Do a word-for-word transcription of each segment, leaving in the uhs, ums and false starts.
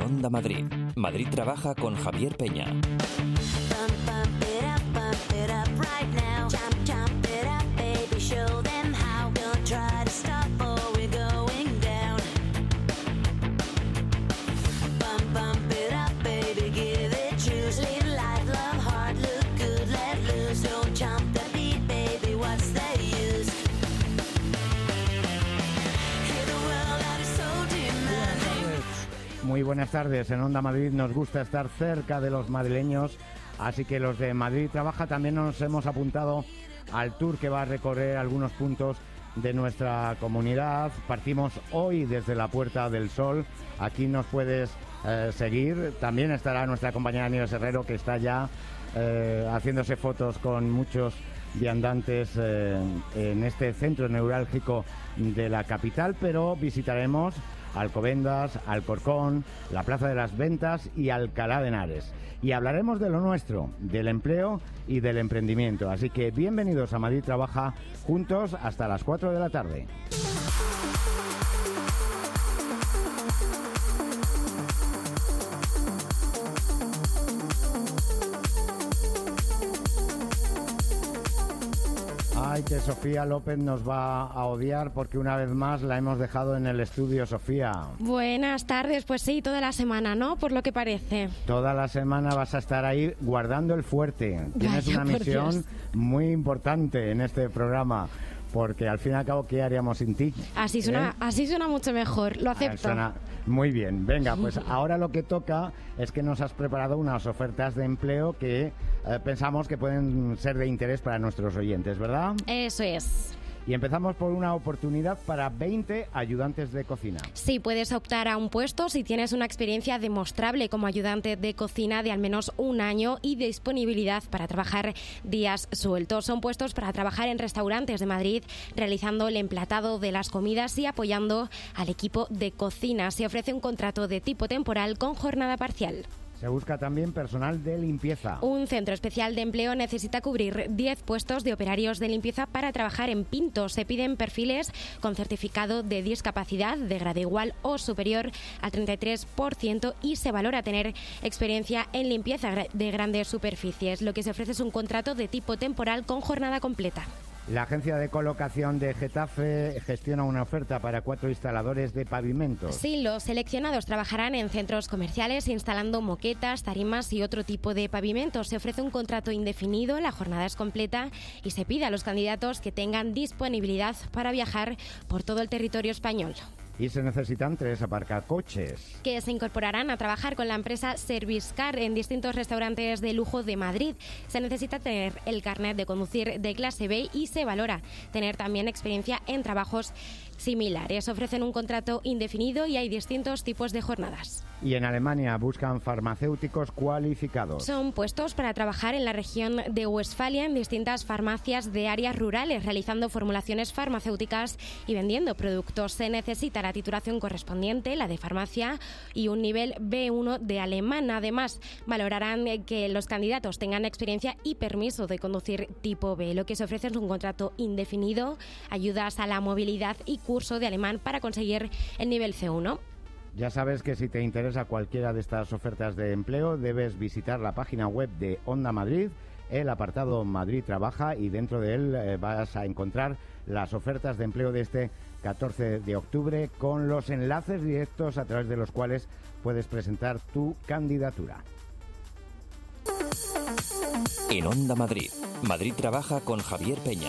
Onda Madrid. Madrid trabaja con Javier Peña. Muy buenas tardes. En Onda Madrid nos gusta estar cerca de los madrileños, así que los de Madrid Trabaja también nos hemos apuntado al tour que va a recorrer algunos puntos de nuestra comunidad. Partimos hoy desde la Puerta del Sol. Aquí nos puedes eh, seguir. También estará nuestra compañera Nieves Herrero, que está ya eh, haciéndose fotos con muchos viandantes eh, en este centro neurálgico de la capital, pero visitaremos Alcobendas, Alcorcón, la Plaza de las Ventas y Alcalá de Henares. Y hablaremos de lo nuestro, del empleo y del emprendimiento. Así que bienvenidos a Madrid Trabaja, juntos hasta las cuatro de la tarde. Ay, que Sofía López nos va a odiar porque una vez más la hemos dejado en el estudio, Sofía. Buenas tardes, pues sí, toda la semana, ¿no? Por lo que parece. Toda la semana vas a estar ahí guardando el fuerte. Tienes Vaya, una misión Dios. muy importante en este programa, porque al fin y al cabo, ¿qué haríamos sin ti? Así suena, ¿Eh? así suena mucho mejor, lo acepto. Ah, suena muy bien. Venga, pues ahora lo que toca es que nos has preparado unas ofertas de empleo que eh, pensamos que pueden ser de interés para nuestros oyentes, ¿verdad? Eso es. Y empezamos por una oportunidad para veinte ayudantes de cocina. Sí, puedes optar a un puesto si tienes una experiencia demostrable como ayudante de cocina de al menos un año y disponibilidad para trabajar días sueltos. Son puestos para trabajar en restaurantes de Madrid, realizando el emplatado de las comidas y apoyando al equipo de cocina. Se ofrece un contrato de tipo temporal con jornada parcial. Se busca también personal de limpieza. Un centro especial de empleo necesita cubrir diez puestos de operarios de limpieza para trabajar en Pintos. Se piden perfiles con certificado de discapacidad de grado igual o superior al treinta y tres por ciento y se valora tener experiencia en limpieza de grandes superficies. Lo que se ofrece es un contrato de tipo temporal con jornada completa. La agencia de colocación de Getafe gestiona una oferta para cuatro instaladores de pavimentos. Sí, los seleccionados trabajarán en centros comerciales instalando moquetas, tarimas y otro tipo de pavimentos. Se ofrece un contrato indefinido, la jornada es completa y se pide a los candidatos que tengan disponibilidad para viajar por todo el territorio español. Y se necesitan tres aparcacoches. Que se incorporarán a trabajar con la empresa Serviscar en distintos restaurantes de lujo de Madrid. Se necesita tener el carnet de conducir de clase B y se valora tener también experiencia en trabajos similares. Ofrecen un contrato indefinido y hay distintos tipos de jornadas. Y en Alemania buscan farmacéuticos cualificados. Son puestos para trabajar en la región de Westfalia en distintas farmacias de áreas rurales, realizando formulaciones farmacéuticas y vendiendo productos. Se necesita la titulación correspondiente, la de farmacia, y un nivel B uno de alemán. Además, valorarán que los candidatos tengan experiencia y permiso de conducir tipo B. Lo que se ofrece es un contrato indefinido, ayudas a la movilidad y curso de alemán para conseguir el nivel C uno. Ya sabes que si te interesa cualquiera de estas ofertas de empleo, debes visitar la página web de Onda Madrid, el apartado Madrid Trabaja, y dentro de él eh, vas a encontrar las ofertas de empleo de este catorce de octubre con los enlaces directos a través de los cuales puedes presentar tu candidatura. En Onda Madrid. Madrid Trabaja con Javier Peña.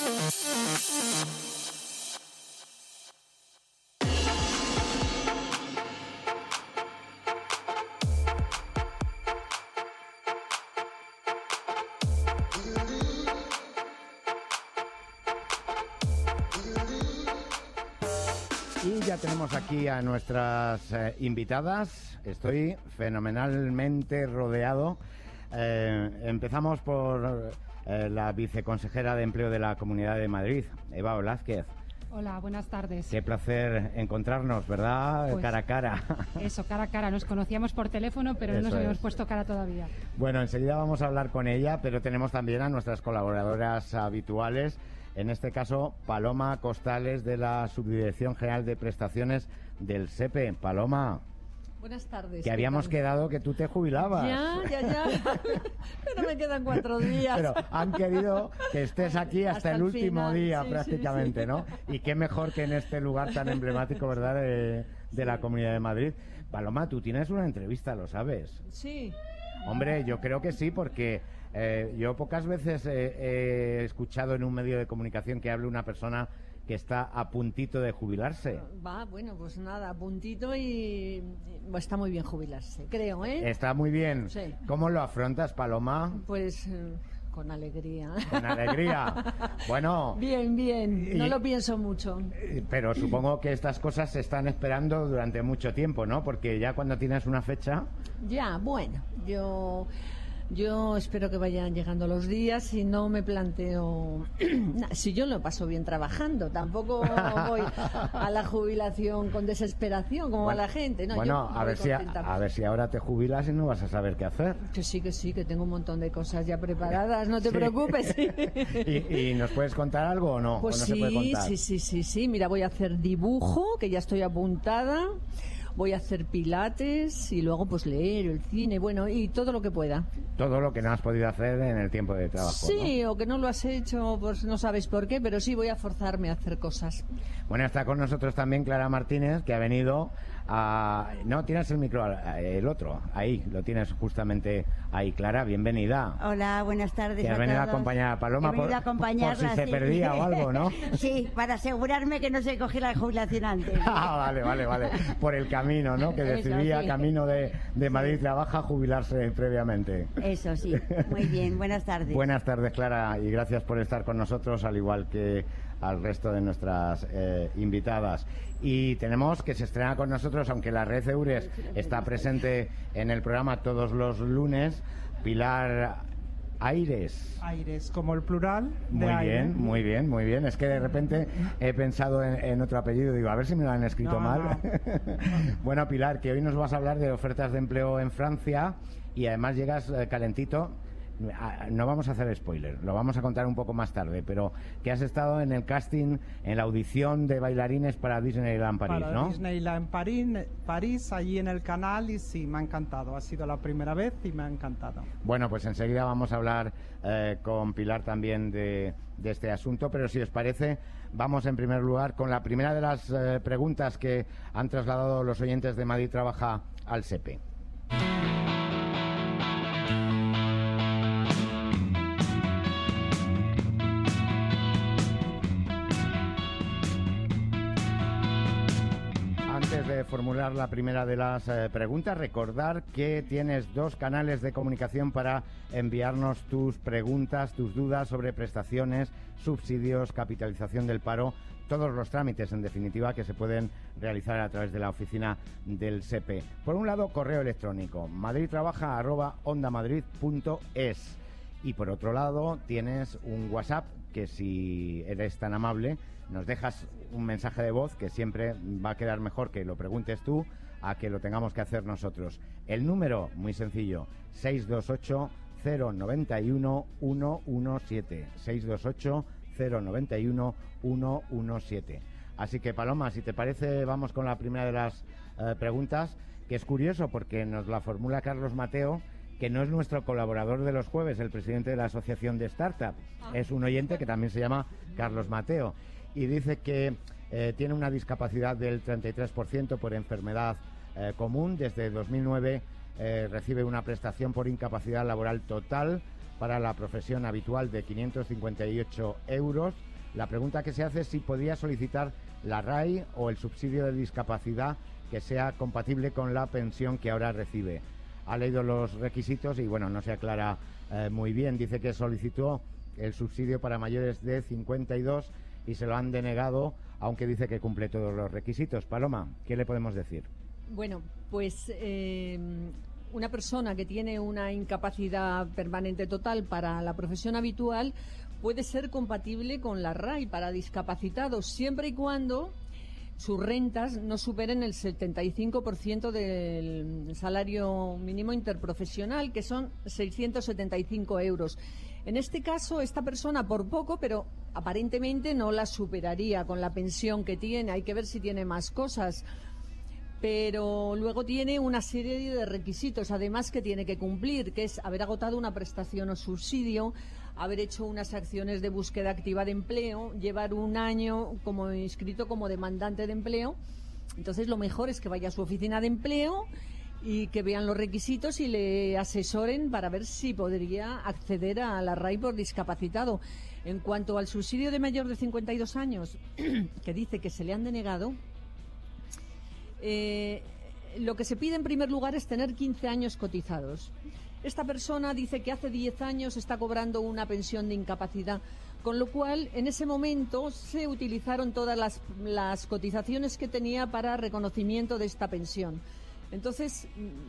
Y ya tenemos aquí a nuestras eh, invitadas. Estoy fenomenalmente rodeado. Eh, empezamos por eh, la viceconsejera de Empleo de la Comunidad de Madrid, Eva Velázquez. Hola, buenas tardes. Qué placer encontrarnos, ¿verdad? Pues, cara a cara. Eso, cara a cara. Nos conocíamos por teléfono, pero no Eso nos habíamos es. puesto cara todavía. Bueno, enseguida vamos a hablar con ella, pero tenemos también a nuestras colaboradoras habituales. En este caso, Paloma Costales, de la Subdirección General de Prestaciones del S E P E. Paloma. Buenas tardes. Que habíamos tal? quedado que tú te jubilabas. Ya, ya, ya. Pero me quedan cuatro días. Pero han querido que estés aquí hasta, hasta el, el último final. día, sí, prácticamente, sí, sí. ¿no? Y qué mejor que en este lugar tan emblemático, ¿verdad?, de, de la Comunidad de Madrid. Paloma, tú tienes una entrevista, ¿lo sabes? Sí. Hombre, yo creo que sí, porque eh, yo pocas veces he, he escuchado en un medio de comunicación que hable una persona que está a puntito de jubilarse. Va, bueno, pues nada, a puntito y está muy bien jubilarse, creo, ¿eh? Está muy bien. Sí. ¿Cómo lo afrontas, Paloma? Pues eh, con alegría. Con alegría. Bueno. Bien, bien. No y, lo pienso mucho. Pero supongo que estas cosas se están esperando durante mucho tiempo, ¿no? Porque ya cuando tienes una fecha... Ya, bueno, yo... Yo espero que vayan llegando los días y no me planteo... si yo lo paso bien trabajando, tampoco voy a la jubilación con desesperación como bueno, a la gente. No, bueno, yo a ver, si a, a ver si ahora te jubilas y no vas a saber qué hacer. Que sí, que sí, que tengo un montón de cosas ya preparadas, no te sí. preocupes. ¿Y, ¿Y nos puedes contar algo o no? Pues ¿O no sí, se puede contar? sí, sí, sí, sí. Mira, voy a hacer dibujo, que ya estoy apuntada. Voy a hacer pilates y luego pues leer, el cine, bueno, y todo lo que pueda. Todo lo que no has podido hacer en el tiempo de trabajo, Sí, ¿no? O que no lo has hecho, pues no sabes por qué, pero sí voy a forzarme a hacer cosas. Bueno, está con nosotros también Clara Martínez, que ha venido a... No, tienes el micro, el otro, ahí, lo tienes justamente ahí. Clara, bienvenida. Hola, buenas tardes que a has venido todos. a acompañar a Paloma He venido por, a acompañarla, por si se sí. perdía o algo, ¿no? Sí, para asegurarme que no se cogiera la jubilación antes. Ah, vale, vale, vale. Por el camino, ¿no? Que decidía, Eso, sí. camino de, de Madrid Trabaja, jubilarse previamente. Eso, sí. Muy bien, buenas tardes. Buenas tardes, Clara, y gracias por estar con nosotros, al igual que al resto de nuestras eh, invitadas. Y tenemos que se estrena con nosotros, aunque la red EURES está presente en el programa todos los lunes, Pilar Aires. Aires, como el plural de Muy aire. bien, muy bien, muy bien. Es que de repente he pensado en, en otro apellido, digo, a ver si me lo han escrito No, mal. no. Bueno, Pilar, que hoy nos vas a hablar de ofertas de empleo en Francia y además llegas eh, calentito. No vamos a hacer spoiler, lo vamos a contar un poco más tarde, pero que has estado en el casting, en la audición de bailarines para Disneyland París, Para ¿no? Disneyland París, París, allí en el canal, y sí, me ha encantado. Ha sido la primera vez y me ha encantado. Bueno, pues enseguida vamos a hablar eh, con Pilar también de, de este asunto, pero si os parece, vamos en primer lugar con la primera de las eh, preguntas que han trasladado los oyentes de Madrid Trabaja al SEPE. Antes de formular la primera de las eh, preguntas, recordar que tienes dos canales de comunicación para enviarnos tus preguntas, tus dudas sobre prestaciones, subsidios, capitalización del paro, todos los trámites, en definitiva, que se pueden realizar a través de la oficina del SEPE. Por un lado, correo electrónico, madridtrabaja arroba ondamadrid punto es. Y por otro lado, tienes un WhatsApp que, si eres tan amable, nos dejas un mensaje de voz, que siempre va a quedar mejor que lo preguntes tú a que lo tengamos que hacer nosotros. El número, muy sencillo, seis dos ocho, cero nueve uno, uno uno siete. seis dos ocho, cero nueve uno, uno uno siete. Así que, Paloma, si te parece, vamos con la primera de las eh, preguntas, que es curioso porque nos la formula Carlos Mateo, que no es nuestro colaborador de los jueves, el presidente de la Asociación de Startup. Es un oyente que también se llama Carlos Mateo. Y dice que eh, tiene una discapacidad del treinta y tres por ciento por enfermedad eh, común. Desde dos mil nueve eh, recibe una prestación por incapacidad laboral total para la profesión habitual de quinientos cincuenta y ocho euros. La pregunta que se hace es si podría solicitar la R A I o el subsidio de discapacidad que sea compatible con la pensión que ahora recibe. Ha leído los requisitos y, bueno, no se aclara eh, muy bien. Dice que solicitó el subsidio para mayores de cincuenta y dos y se lo han denegado, aunque dice que cumple todos los requisitos. Paloma, ¿qué le podemos decir? Bueno, pues eh, una persona que tiene una incapacidad permanente total para la profesión habitual puede ser compatible con la R A I para discapacitados, siempre y cuando sus rentas no superen el setenta y cinco por ciento del salario mínimo interprofesional, que son seiscientos setenta y cinco euros. En este caso, esta persona, por poco, pero aparentemente no la superaría con la pensión que tiene. Hay que ver si tiene más cosas. pero luego tiene una serie de requisitos, además, que tiene que cumplir, que es haber agotado una prestación o subsidio, haber hecho unas acciones de búsqueda activa de empleo, llevar un año como inscrito como demandante de empleo. Entonces, lo mejor es que vaya a su oficina de empleo y que vean los requisitos y le asesoren para ver si podría acceder a la R A I por discapacitado. En cuanto al subsidio de mayor de cincuenta y dos años, que dice que se le han denegado, eh, lo que se pide en primer lugar es tener quince años cotizados. Esta persona dice que hace diez años está cobrando una pensión de incapacidad, con lo cual en ese momento se utilizaron todas las, las cotizaciones que tenía para reconocimiento de esta pensión. Entonces,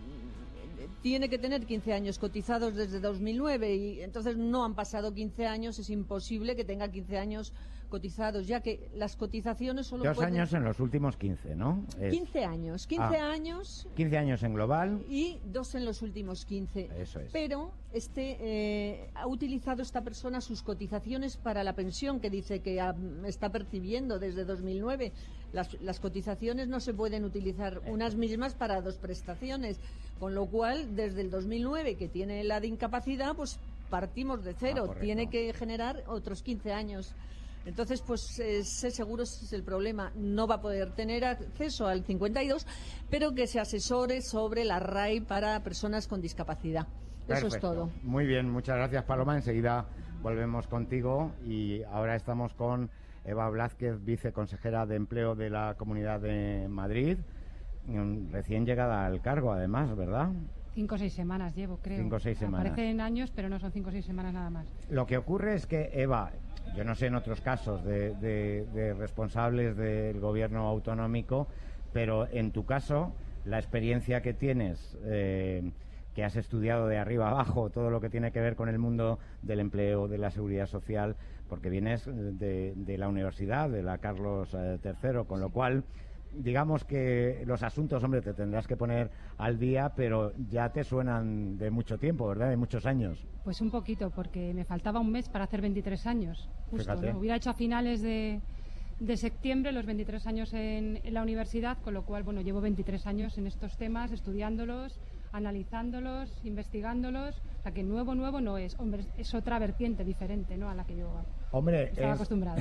tiene que tener quince años cotizados desde dos mil nueve y entonces no han pasado quince años, es imposible que tenga quince años cotizados, ya que las cotizaciones solo Dos pueden... años en los últimos quince, ¿no? Es... quince años, quince ah, años... quince años en global. Y dos en los últimos quince. Eso es. Pero este, eh, ha utilizado esta persona sus cotizaciones para la pensión, que dice que ha, está percibiendo desde dos mil nueve. Las, las cotizaciones no se pueden utilizar unas mismas para dos prestaciones, con lo cual, desde el dos mil nueve, que tiene la de incapacidad, pues partimos de cero. Ah, tiene que generar otros quince años. Entonces, pues ese seguro es el problema. No va a poder tener acceso al cincuenta y dos, pero que se asesore sobre la R A I para personas con discapacidad. Perfecto. Eso es todo. Muy bien, muchas gracias, Paloma. Enseguida volvemos contigo y ahora estamos con Eva Blázquez, viceconsejera de Empleo de la Comunidad de Madrid, recién llegada al cargo, además, ¿verdad? Cinco o seis semanas llevo, creo. Cinco o seis semanas. Parecen años, pero no son cinco o seis semanas nada más. Lo que ocurre es que, Eva, yo no sé en otros casos de, de, de responsables del gobierno autonómico, pero en tu caso, la experiencia que tienes, eh, que has estudiado de arriba abajo, todo lo que tiene que ver con el mundo del empleo, de la seguridad social, porque vienes de, de la universidad, de la Carlos tercero, con lo cual... digamos que los asuntos, hombre, te tendrás que poner al día, pero ya te suenan de mucho tiempo, ¿verdad? De muchos años. Pues un poquito, porque me faltaba un mes para hacer veintitrés años. Justo, Fíjate. ¿no? Hubiera hecho a finales de, de septiembre los veintitrés años en, en la universidad, con lo cual, bueno, llevo veintitrés años en estos temas, estudiándolos, analizándolos, investigándolos. O sea, que nuevo, nuevo no es. Hombre, es otra vertiente diferente, ¿no?, a la que yo Hombre, estaba es, acostumbrada.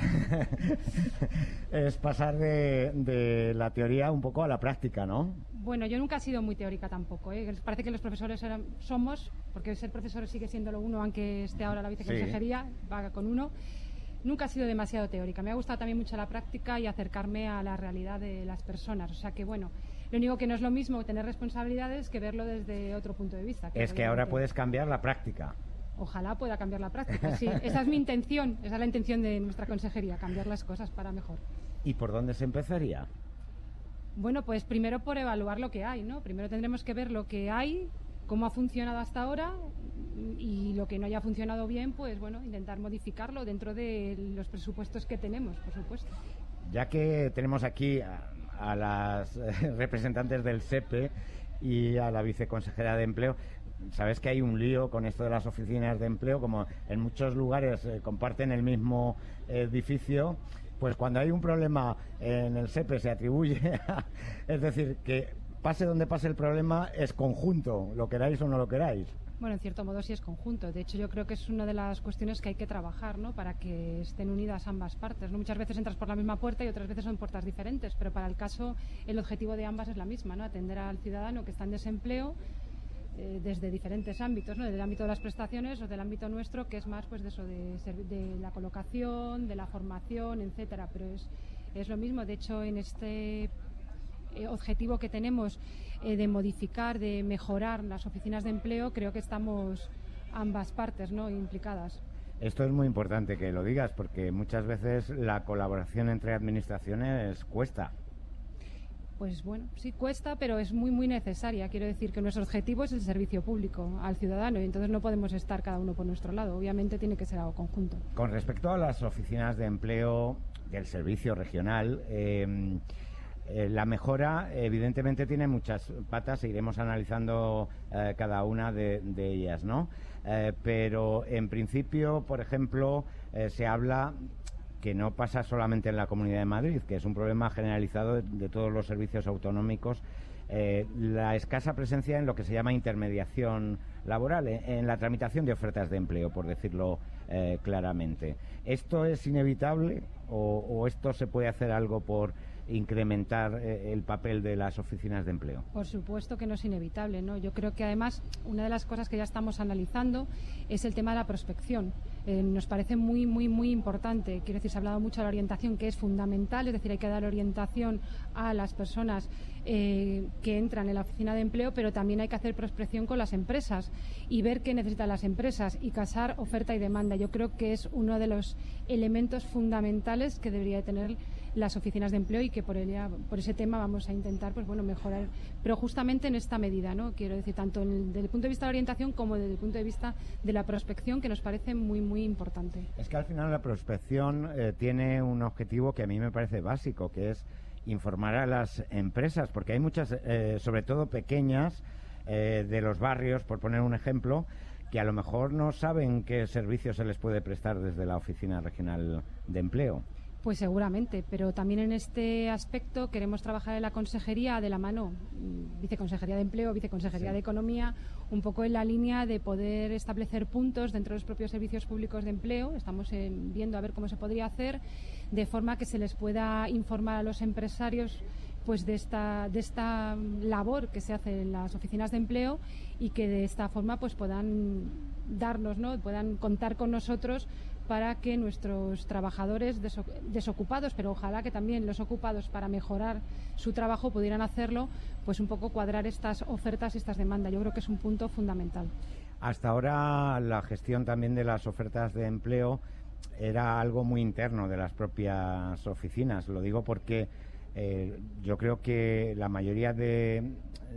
Es pasar de, de la teoría un poco a la práctica, ¿no? Bueno, yo nunca he sido muy teórica tampoco, ¿eh? Parece que los profesores eran, somos, porque ser profesor sigue siendo lo uno, aunque esté ahora la viceconsejería, sí. Va con uno. Nunca he sido demasiado teórica. Me ha gustado también mucho la práctica y acercarme a la realidad de las personas. O sea que, bueno, lo único que no es lo mismo tener responsabilidades que verlo desde otro punto de vista. Que es que ahora puedes cambiar la práctica. Ojalá pueda cambiar la práctica, sí. Esa es mi intención, esa es la intención de nuestra consejería, cambiar las cosas para mejor. ¿Y por dónde se empezaría? Bueno, pues primero por evaluar lo que hay, ¿no? Primero tendremos que ver lo que hay, cómo ha funcionado hasta ahora y lo que no haya funcionado bien, pues bueno, intentar modificarlo dentro de los presupuestos que tenemos, por supuesto. Ya que tenemos aquí a, a las eh, representantes del S E P E y a la viceconsejera de Empleo, sabes que hay un lío con esto de las oficinas de empleo, como en muchos lugares eh, comparten el mismo edificio, pues cuando hay un problema en el S E P E se atribuye a, es decir, que pase donde pase el problema es conjunto, lo queráis o no lo queráis. Bueno, en cierto modo sí es conjunto. De hecho, yo creo que es una de las cuestiones que hay que trabajar, ¿no?, para que estén unidas ambas partes, ¿no? Muchas veces entras por la misma puerta y otras veces son puertas diferentes, pero para el caso el objetivo de ambas es la misma, ¿no?, atender al ciudadano que está en desempleo eh, desde diferentes ámbitos, ¿no?, desde el ámbito de las prestaciones o del ámbito nuestro, que es más pues de eso, de, de la colocación, de la formación, etcétera. Pero es, es lo mismo. De hecho, en este eh, objetivo que tenemos eh, de modificar, de mejorar las oficinas de empleo, creo que estamos ambas partes, ¿no?, implicadas. Esto es muy importante que lo digas, porque muchas veces la colaboración entre administraciones cuesta. Pues bueno, sí cuesta, pero es muy, muy necesaria. Quiero decir que nuestro objetivo es el servicio público al ciudadano y entonces no podemos estar cada uno por nuestro lado. Obviamente tiene que ser algo conjunto. Con respecto a las oficinas de empleo del servicio regional, eh, eh, la mejora evidentemente tiene muchas patas e iremos analizando eh, cada una de, de ellas, ¿no? Eh, pero en principio, por ejemplo, eh, se habla que no pasa solamente en la Comunidad de Madrid, que es un problema generalizado de, de todos los servicios autonómicos, eh, la escasa presencia en lo que se llama intermediación laboral, en, en la tramitación de ofertas de empleo, por decirlo eh, claramente. ¿Esto es inevitable o, o esto se puede hacer algo por incrementar eh, el papel de las oficinas de empleo? Por supuesto que no es inevitable, ¿no? Yo creo que además una de las cosas que ya estamos analizando es el tema de la prospección. Eh, nos parece muy, muy, muy importante. Quiero decir, se ha hablado mucho de la orientación, que es fundamental, es decir, hay que dar orientación a las personas eh, que entran en la oficina de empleo, pero también hay que hacer prospección con las empresas y ver qué necesitan las empresas y casar oferta y demanda. Yo creo que es uno de los elementos fundamentales que debería tener las oficinas de empleo y que por ella, por ese tema vamos a intentar pues bueno mejorar, pero justamente en esta medida, ¿no? Quiero decir, tanto en el, desde el punto de vista de la orientación como desde el punto de vista de la prospección, que nos parece muy muy importante. Es que al final la prospección eh, tiene un objetivo que a mí me parece básico, que es informar a las empresas, porque hay muchas, eh, sobre todo pequeñas, eh, de los barrios, por poner un ejemplo, que a lo mejor no saben qué servicios se les puede prestar desde la Oficina Regional de Empleo. Pues seguramente, pero también en este aspecto queremos trabajar en la consejería de la mano, viceconsejería de Empleo, viceconsejería sí. de Economía, un poco en la línea de poder establecer puntos dentro de los propios servicios públicos de empleo. Estamos eh, viendo a ver cómo se podría hacer, de forma que se les pueda informar a los empresarios pues de esta de esta labor que se hace en las oficinas de empleo y que de esta forma pues puedan darnos, ¿no? Puedan contar con nosotros para que nuestros trabajadores desocupados, pero ojalá que también los ocupados, para mejorar su trabajo, pudieran hacerlo, pues un poco cuadrar estas ofertas y estas demandas. Yo creo que es un punto fundamental. Hasta ahora la gestión también de las ofertas de empleo era algo muy interno de las propias oficinas. Lo digo porque eh, yo creo que la mayoría de,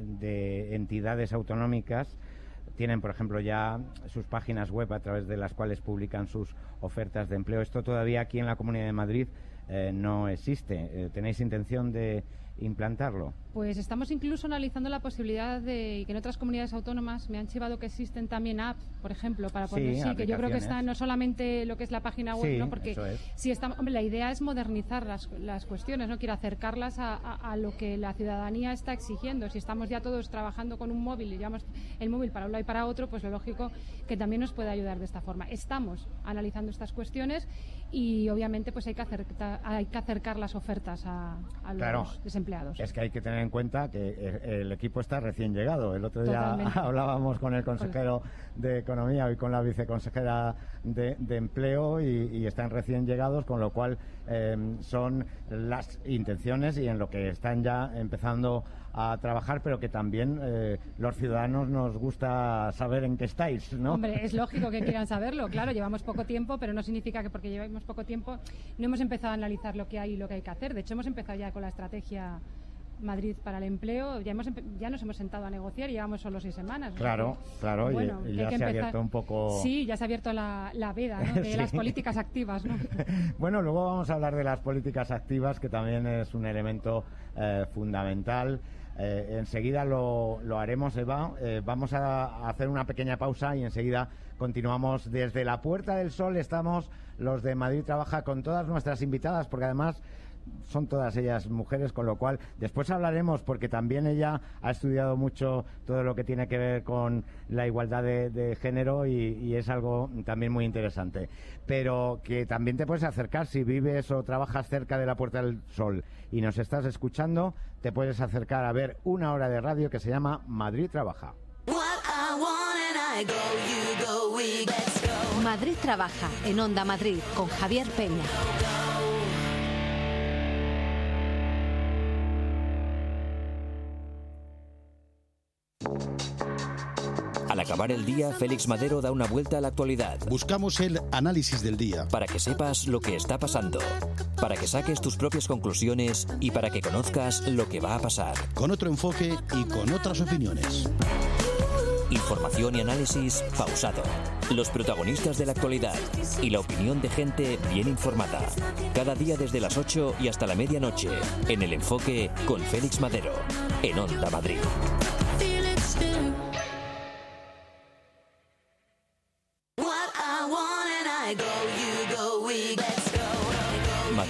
de entidades autonómicas tienen, por ejemplo, ya sus páginas web a través de las cuales publican sus ofertas de empleo. Esto todavía aquí en la Comunidad de Madrid eh, no existe. Eh, ¿Tenéis intención de implantarlo? Pues estamos incluso analizando la posibilidad de que en otras comunidades autónomas me han chivado que existen también apps, por ejemplo, para poder, sí, sí que yo creo que está no solamente lo que es la página web, sí, ¿no? Porque eso es. si está, hombre, la idea es modernizar las, las cuestiones, no quiero acercarlas a, a, a lo que la ciudadanía está exigiendo. Si estamos ya todos trabajando con un móvil y llevamos el móvil para un lado y para otro, pues lo lógico que también nos puede ayudar de esta forma. Estamos analizando estas cuestiones y obviamente pues hay que acercar, hay que acercar las ofertas a, a los claro, desempleados. Es que hay que tener en cuenta que el equipo está recién llegado. El otro día Totalmente. hablábamos con el consejero de Economía y con la viceconsejera de, de Empleo y, y están recién llegados, con lo cual eh, son las intenciones y en lo que están ya empezando a trabajar, pero que también eh, los ciudadanos nos gusta saber en qué estáis, ¿no? Hombre, es lógico que quieran saberlo, claro, llevamos poco tiempo, pero no significa que porque llevamos poco tiempo no hemos empezado a analizar lo que hay y lo que hay que hacer. De hecho, hemos empezado ya con la estrategia Madrid para el empleo, ya hemos ya nos hemos sentado a negociar y llevamos solo seis semanas. Claro, que, claro, bueno, y, y ya se ha abierto un poco... Sí, ya se ha abierto la, la veda, ¿no? De sí. las políticas activas, ¿no? Bueno, luego vamos a hablar de las políticas activas, que también es un elemento eh, fundamental. Eh, enseguida lo, lo haremos, Eva. Eh, vamos a hacer una pequeña pausa y enseguida continuamos. Desde la Puerta del Sol estamos los de Madrid Trabaja con todas nuestras invitadas, porque además son todas ellas mujeres, con lo cual después hablaremos, porque también ella ha estudiado mucho todo lo que tiene que ver con la igualdad de, de género y, y es algo también muy interesante, pero que también te puedes acercar si vives o trabajas cerca de la Puerta del Sol y nos estás escuchando, te puedes acercar a ver una hora de radio que se llama Madrid Trabaja. Madrid Trabaja en Onda Madrid con Javier Peña. Al acabar el día, Félix Madero da una vuelta a la actualidad. Buscamos el análisis del día. Para que sepas lo que está pasando, para que saques tus propias conclusiones y para que conozcas lo que va a pasar. Con otro enfoque y con otras opiniones. Información y análisis pausado. Los protagonistas de la actualidad y la opinión de gente bien informada. Cada día desde las ocho y hasta la medianoche. En El Enfoque con Félix Madero. En Onda Madrid.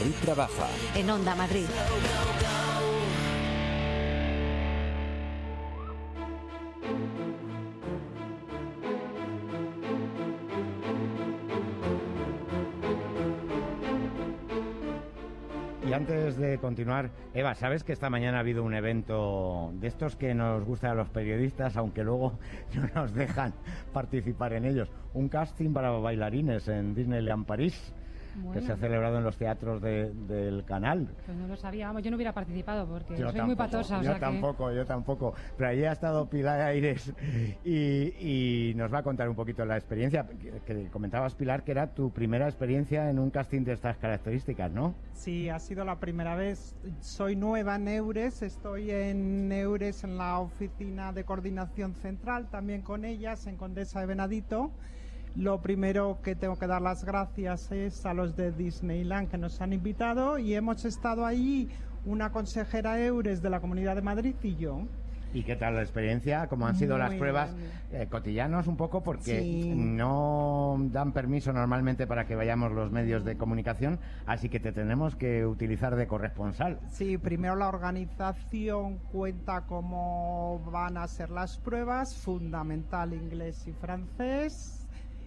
Madrid trabaja. En Onda Madrid. Y antes de continuar, Eva, ¿sabes que esta mañana ha habido un evento de estos que nos gusta a los periodistas, aunque luego no nos dejan participar en ellos? Un casting para bailarines en Disneyland París. Bueno. Que se ha celebrado en los teatros de, del canal. Pues no lo sabía, vamos, yo no hubiera participado porque yo soy tampoco, muy patosa. Yo o sea tampoco, que... yo tampoco. Pero allí ha estado Pilar Aires y, y nos va a contar un poquito la experiencia. Que, que comentabas, Pilar, que era tu primera experiencia en un casting de estas características, ¿no? Sí, ha sido la primera vez. Soy nueva en Eures, estoy en Eures en la oficina de coordinación central, también con ellas, en Condesa de Venadito. Lo primero que tengo que dar las gracias es a los de Disneyland que nos han invitado y hemos estado allí una consejera Eures de la Comunidad de Madrid y yo. ¿Y qué tal la experiencia? ¿Cómo han sido Muy las pruebas? Eh, cotillanos un poco porque sí. no dan permiso normalmente para que vayamos los medios de comunicación, así que te tenemos que utilizar de corresponsal. Sí, primero la organización cuenta cómo van a ser las pruebas, fundamental inglés y francés.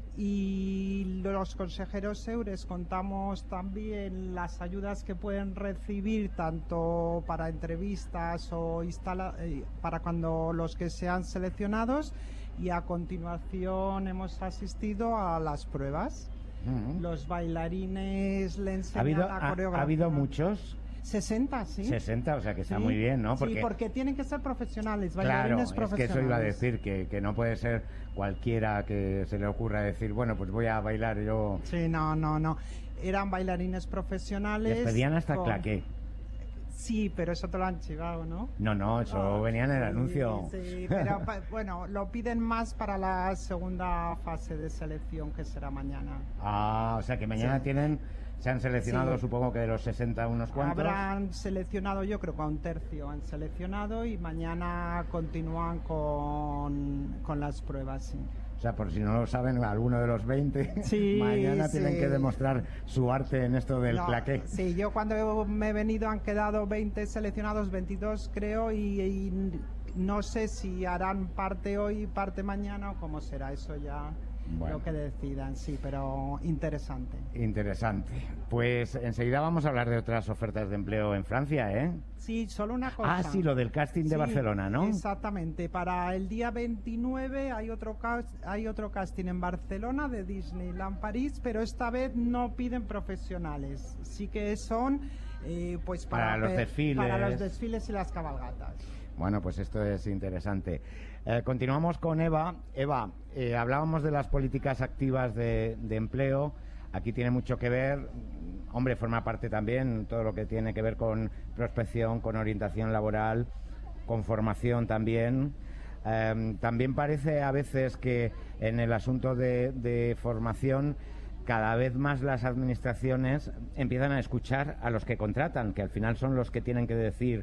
Y los consejeros Eures contamos también las ayudas que pueden recibir tanto para entrevistas o instala eh, para cuando los que sean seleccionados, y a continuación hemos asistido a las pruebas. Uh-huh. Los bailarines le enseñan ¿Ha habido, la coreografía. ¿Ha habido muchos? sesenta, sí. sesenta, o sea que está sí, muy bien, ¿no? Porque... Sí, porque tienen que ser profesionales, bailarines claro, profesionales. Es que eso iba a decir, que, que no puede ser cualquiera que se le ocurra decir, bueno, pues voy a bailar yo. Sí, no, no, no. Eran bailarines profesionales. Les pedían hasta con... claqué. Sí, pero eso te lo han chivado, ¿no? No, no, eso oh, venía en el sí, anuncio. Sí, pero bueno, lo piden más para la segunda fase de selección, que será mañana. Ah, o sea que mañana sí. tienen... Se han seleccionado, sí. supongo que de los sesenta unos cuantos. Habrán seleccionado, yo creo que a un tercio han seleccionado y mañana continúan con, con las pruebas, sí. O sea, por si no lo saben, alguno de los veinte sí, mañana sí. tienen que demostrar su arte en esto del no, claqué. Sí, yo cuando me he venido han quedado veinte seleccionados, veintidós creo, y, y no sé si harán parte hoy, parte mañana o cómo será, eso ya... Bueno. Lo que decidan, sí, pero interesante. Interesante. Pues enseguida vamos a hablar de otras ofertas de empleo en Francia, ¿eh? Sí, solo una cosa. Ah, sí, lo del casting de sí, Barcelona, ¿no? Exactamente. Para el día veintinueve hay otro, hay otro casting en Barcelona de Disneyland París, pero esta vez no piden profesionales. Sí que son, eh, pues para, para los desfiles. Para los desfiles y las cabalgatas. Bueno, pues esto es interesante. Eh, continuamos con Eva. Eva, eh, hablábamos de las políticas activas de, de empleo. Aquí tiene mucho que ver, hombre, forma parte también todo lo que tiene que ver con prospección, con orientación laboral, con formación también. Eh, también parece a veces que en el asunto de, de formación cada vez más las administraciones empiezan a escuchar a los que contratan, que al final son los que tienen que decir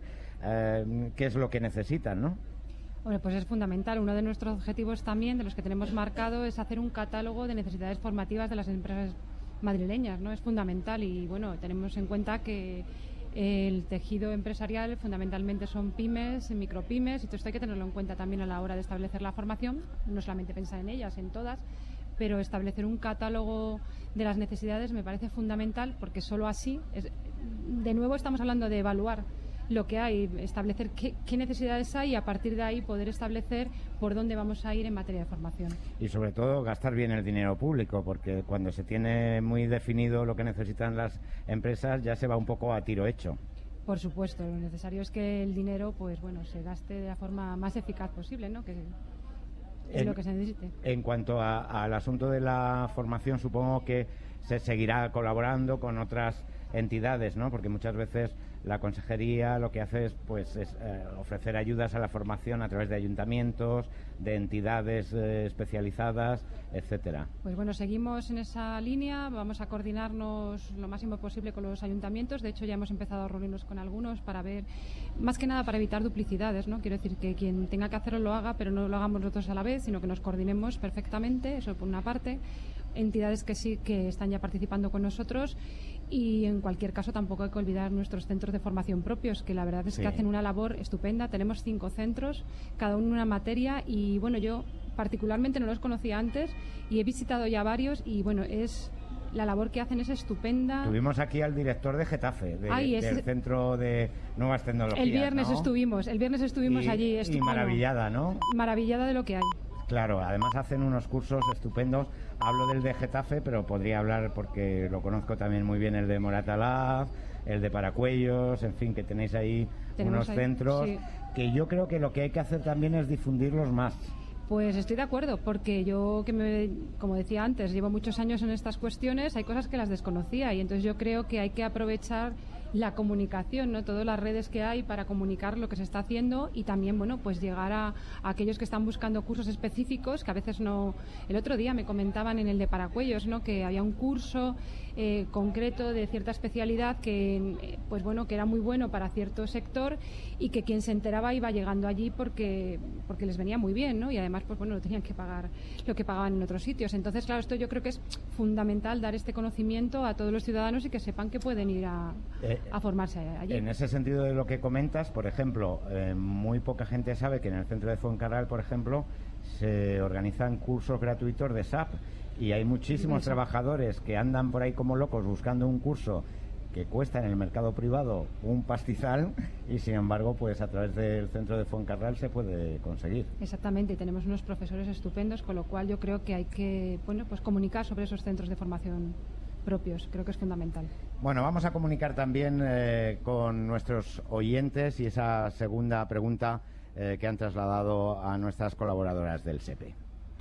eh, qué es lo que necesitan, ¿no? Bueno, pues es fundamental. Uno de nuestros objetivos también, de los que tenemos marcado, es hacer un catálogo de necesidades formativas de las empresas madrileñas, ¿no? Es fundamental y, bueno, tenemos en cuenta que el tejido empresarial fundamentalmente son pymes, micropymes, y todo esto hay que tenerlo en cuenta también a la hora de establecer la formación, no solamente pensar en ellas, en todas, pero establecer un catálogo de las necesidades me parece fundamental, porque solo así, es, de nuevo estamos hablando de evaluar lo que hay, establecer qué, qué necesidades hay y a partir de ahí poder establecer por dónde vamos a ir en materia de formación. Y sobre todo gastar bien el dinero público, porque cuando se tiene muy definido lo que necesitan las empresas ya se va un poco a tiro hecho. Por supuesto, lo necesario es que el dinero, pues bueno, se gaste de la forma más eficaz posible, ¿no? Que es en, lo que se necesite. En cuanto a, al asunto de la formación, supongo que se seguirá colaborando con otras entidades, ¿no? Porque muchas veces la consejería lo que hace es, pues, es eh, ofrecer ayudas a la formación a través de ayuntamientos, de entidades eh, especializadas, etcétera. Pues bueno, seguimos en esa línea, vamos a coordinarnos lo máximo posible con los ayuntamientos. De hecho, ya hemos empezado a reunirnos con algunos para ver, más que nada para evitar duplicidades, ¿no? Quiero decir que quien tenga que hacerlo lo haga, pero no lo hagamos nosotros a la vez, sino que nos coordinemos perfectamente, eso por una parte. entidades que sí que están ya participando con nosotros. Y en cualquier caso tampoco hay que olvidar nuestros centros de formación propios, que la verdad es sí. que hacen una labor estupenda. Tenemos cinco centros, cada uno en una materia, y bueno, yo particularmente no los conocía antes y he visitado ya varios, y bueno, es la labor que hacen es estupenda. Tuvimos aquí al director de Getafe, de, Ay, del Centro de Nuevas Tecnologías. El viernes ¿no? estuvimos, el viernes estuvimos y, allí. Y maravillada, ¿no? Maravillada de lo que hay. Claro, además hacen unos cursos estupendos. Hablo del de Getafe, pero podría hablar, porque lo conozco también muy bien, el de Moratalaz, el de Paracuellos, en fin, que tenéis ahí Tenemos unos ahí, centros sí. que yo creo que lo que hay que hacer también es difundirlos más. Pues estoy de acuerdo, porque yo, que me, como decía antes, llevo muchos años en estas cuestiones, hay cosas que las desconocía, y entonces yo creo que hay que aprovechar la comunicación, ¿no? Todas las redes que hay para comunicar lo que se está haciendo, y también, bueno, pues llegar a, a aquellos que están buscando cursos específicos, que a veces no... El otro día me comentaban en el de Paracuellos, ¿no?, que había un curso eh, concreto de cierta especialidad que, eh, pues bueno, que era muy bueno para cierto sector, y que quien se enteraba iba llegando allí porque porque les venía muy bien, ¿no? Y además, pues bueno, no tenían que pagar lo que pagaban en otros sitios. Entonces, claro, esto yo creo que es fundamental, dar este conocimiento a todos los ciudadanos y que sepan que pueden ir a... Eh, a formarse allí. En ese sentido de lo que comentas, por ejemplo, eh, muy poca gente sabe que en el centro de Fuencarral, por ejemplo, se organizan cursos gratuitos de S A P, y hay muchísimos Eso. trabajadores que andan por ahí como locos buscando un curso que cuesta en el mercado privado un pastizal, y sin embargo, pues a través del centro de Fuencarral se puede conseguir. Exactamente, y tenemos unos profesores estupendos, con lo cual yo creo que hay que, bueno, pues comunicar sobre esos centros de formación propios, creo que es fundamental. Bueno, vamos a comunicar también eh, con nuestros oyentes y esa segunda pregunta eh, que han trasladado a nuestras colaboradoras del S E P E.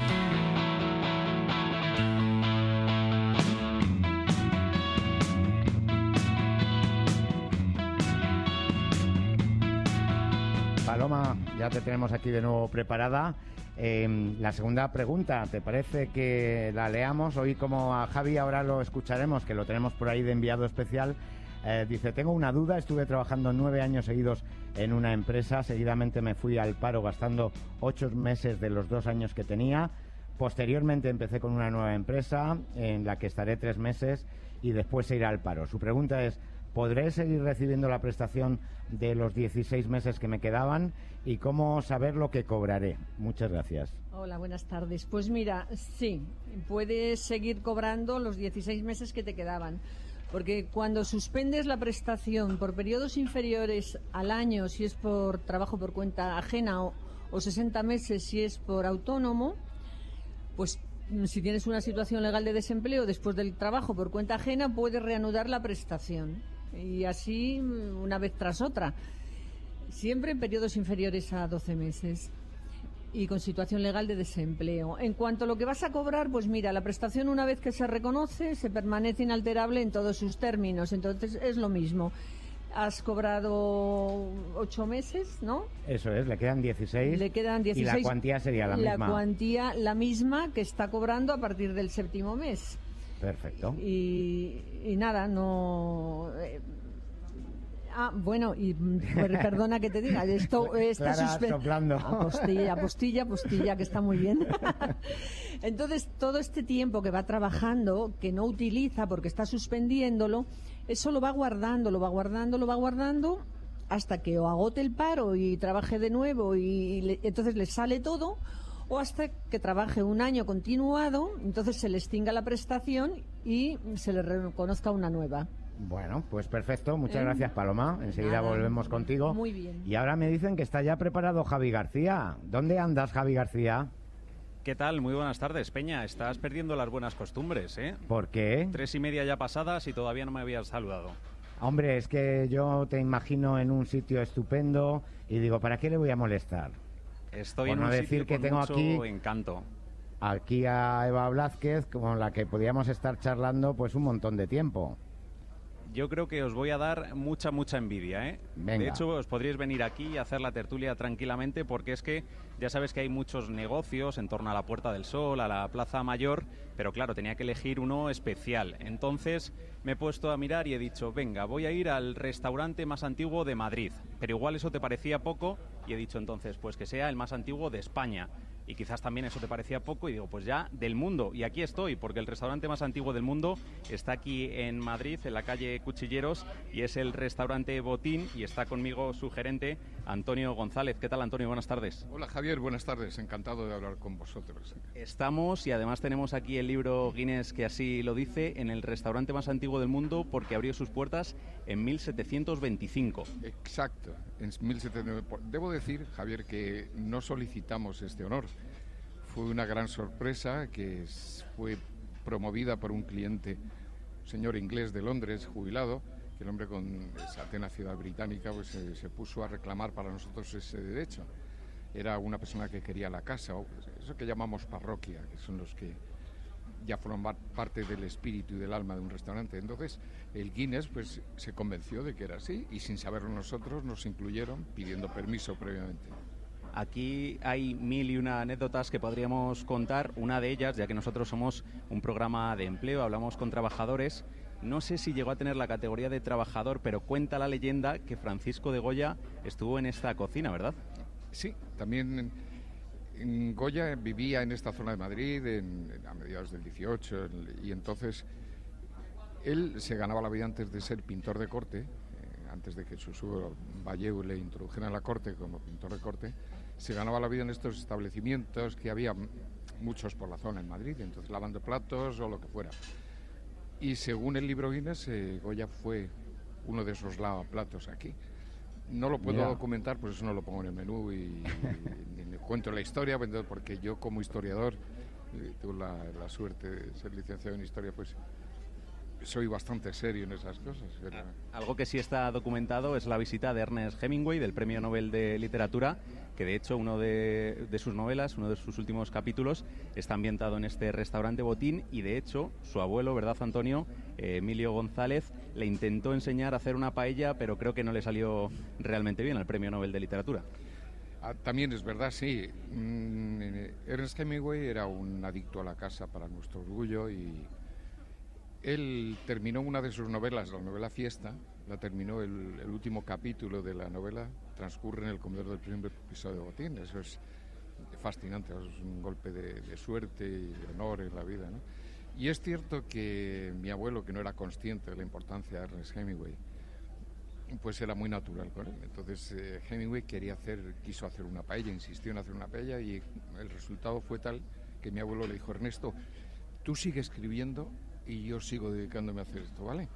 Paloma, ya te tenemos aquí de nuevo preparada. Eh, la segunda pregunta, ¿te parece que la leamos? Hoy, como a Javi ahora lo escucharemos, que lo tenemos por ahí de enviado especial, eh, dice: tengo una duda, estuve trabajando nueve años seguidos en una empresa, seguidamente me fui al paro gastando ocho meses de los dos años que tenía, posteriormente empecé con una nueva empresa en la que estaré tres meses y después se irá al paro. Su pregunta es: ¿podré seguir recibiendo la prestación de los dieciséis meses que me quedaban? ¿Y cómo saber lo que cobraré? Muchas gracias. Hola, buenas tardes. Pues mira, sí, puedes seguir cobrando los dieciséis meses que te quedaban. Porque cuando suspendes la prestación por periodos inferiores al año, si es por trabajo por cuenta ajena, o, o sesenta meses si es por autónomo, pues si tienes una situación legal de desempleo después del trabajo por cuenta ajena, puedes reanudar la prestación. Y así una vez tras otra. Siempre en periodos inferiores a doce meses y con situación legal de desempleo. En cuanto a lo que vas a cobrar, pues mira, la prestación, una vez que se reconoce, se permanece inalterable en todos sus términos. Entonces es lo mismo. Has cobrado ocho meses, ¿no? Eso es, le quedan dieciséis. Le quedan dieciséis. Y la cuantía sería la misma. La cuantía la misma que está cobrando a partir del séptimo mes. Perfecto. Y, y nada, no... Eh, ah, bueno, y pues, perdona que te diga, esto está suspendido. Apostilla, apostilla, apostilla, que está muy bien. Entonces, todo este tiempo que va trabajando, que no utiliza porque está suspendiéndolo, eso lo va guardando, lo va guardando, lo va guardando, hasta que o agote el paro y trabaje de nuevo y le, entonces le sale todo, o hasta que trabaje un año continuado, entonces se le extinga la prestación y se le reconozca una nueva. Bueno, pues perfecto. Muchas ¿Eh? gracias, Paloma. Enseguida Nada, volvemos contigo. Muy bien. Y ahora me dicen que está ya preparado Javi García. ¿Dónde andas, Javi García? ¿Qué tal? Muy buenas tardes, Peña. Estás perdiendo las buenas costumbres, ¿eh? ¿Por qué? Tres y media ya pasadas y todavía no me habías saludado. Hombre, es que yo te imagino en un sitio estupendo y digo, ¿para qué le voy a molestar? Estoy Por en no un decir sitio que con tengo mucho aquí, encanto. Aquí a Eva Blázquez, con la que podíamos estar charlando pues un montón de tiempo. Yo creo que os voy a dar mucha, mucha envidia, ¿eh? Venga. De hecho, os podríais venir aquí y hacer la tertulia tranquilamente, porque es que ya sabes que hay muchos negocios en torno a la Puerta del Sol, a la Plaza Mayor, pero claro, tenía que elegir uno especial. Entonces me he puesto a mirar y he dicho, venga, voy a ir al restaurante más antiguo de Madrid. Pero igual eso te parecía poco y he dicho entonces, pues que sea el más antiguo de España. y quizás también eso te parecía poco, y digo, pues ya del mundo, y aquí estoy, porque el restaurante más antiguo del mundo está aquí en Madrid, en la calle Cuchilleros, y es el restaurante Botín, y está conmigo su gerente, Antonio González. ¿Qué tal, Antonio? Buenas tardes. Hola, Javier, buenas tardes, encantado de hablar con vosotros. Estamos, y además tenemos aquí el libro Guinness que así lo dice, en el restaurante más antiguo del mundo, porque abrió sus puertas en mil setecientos veinticinco. Exacto, en mil setecientos veinticinco. Debo decir, Javier, que no solicitamos este honor. Fue una gran sorpresa que fue promovida por un cliente, un señor inglés de Londres, jubilado, que el hombre con esa tenacidad británica pues, se, se puso a reclamar para nosotros ese derecho. Era una persona que quería la casa, o eso que llamamos parroquia, que son los que ya forman parte del espíritu y del alma de un restaurante. Entonces, el Guinness pues se convenció de que era así y sin saberlo nosotros nos incluyeron pidiendo permiso previamente. Aquí hay mil y una anécdotas que podríamos contar. Una de ellas, ya que nosotros somos un programa de empleo, hablamos con trabajadores. No sé si llegó a tener la categoría de trabajador, pero cuenta la leyenda que Francisco de Goya estuvo en esta cocina, ¿verdad? Sí, también en Goya vivía en esta zona de Madrid en, a mediados del dieciocho, y entonces él se ganaba la vida antes de ser pintor de corte, eh, antes de que su suegro Valleu le introdujera en la corte como pintor de corte. Se ganaba la vida en estos establecimientos que había muchos por la zona en Madrid, entonces lavando platos o lo que fuera. Y según el libro Guinness, eh, Goya fue uno de esos lavaplatos aquí. No lo puedo Mira. documentar, por eso no lo pongo en el menú y, y, y ni cuento la historia, porque yo como historiador, eh, tuve la, la suerte de ser licenciado en historia, pues soy bastante serio en esas cosas. Pero... Algo que sí está documentado es la visita de Ernest Hemingway, del Premio Nobel de Literatura, que de hecho uno de, de sus novelas, uno de sus últimos capítulos, está ambientado en este restaurante Botín, y de hecho su abuelo, ¿verdad, Antonio? Eh, Emilio González, le intentó enseñar a hacer una paella, pero creo que no le salió realmente bien al Premio Nobel de Literatura. Ah, también es verdad, sí. Mm, Ernest Hemingway era un adicto a la casa para nuestro orgullo, y él terminó una de sus novelas, la novela Fiesta, la terminó, el, el último capítulo de la novela transcurre en el comedor del primer episodio de Botín. Eso es fascinante, es un golpe de, de suerte y de honor en la vida, ¿no? Y es cierto que mi abuelo, que no era consciente de la importancia de Ernest Hemingway, pues era muy natural con él. Entonces eh, Hemingway quería hacer, quiso hacer una paella, insistió en hacer una paella, y el resultado fue tal que mi abuelo le dijo: Ernesto, tú sigue escribiendo y yo sigo dedicándome a hacer esto, ¿vale?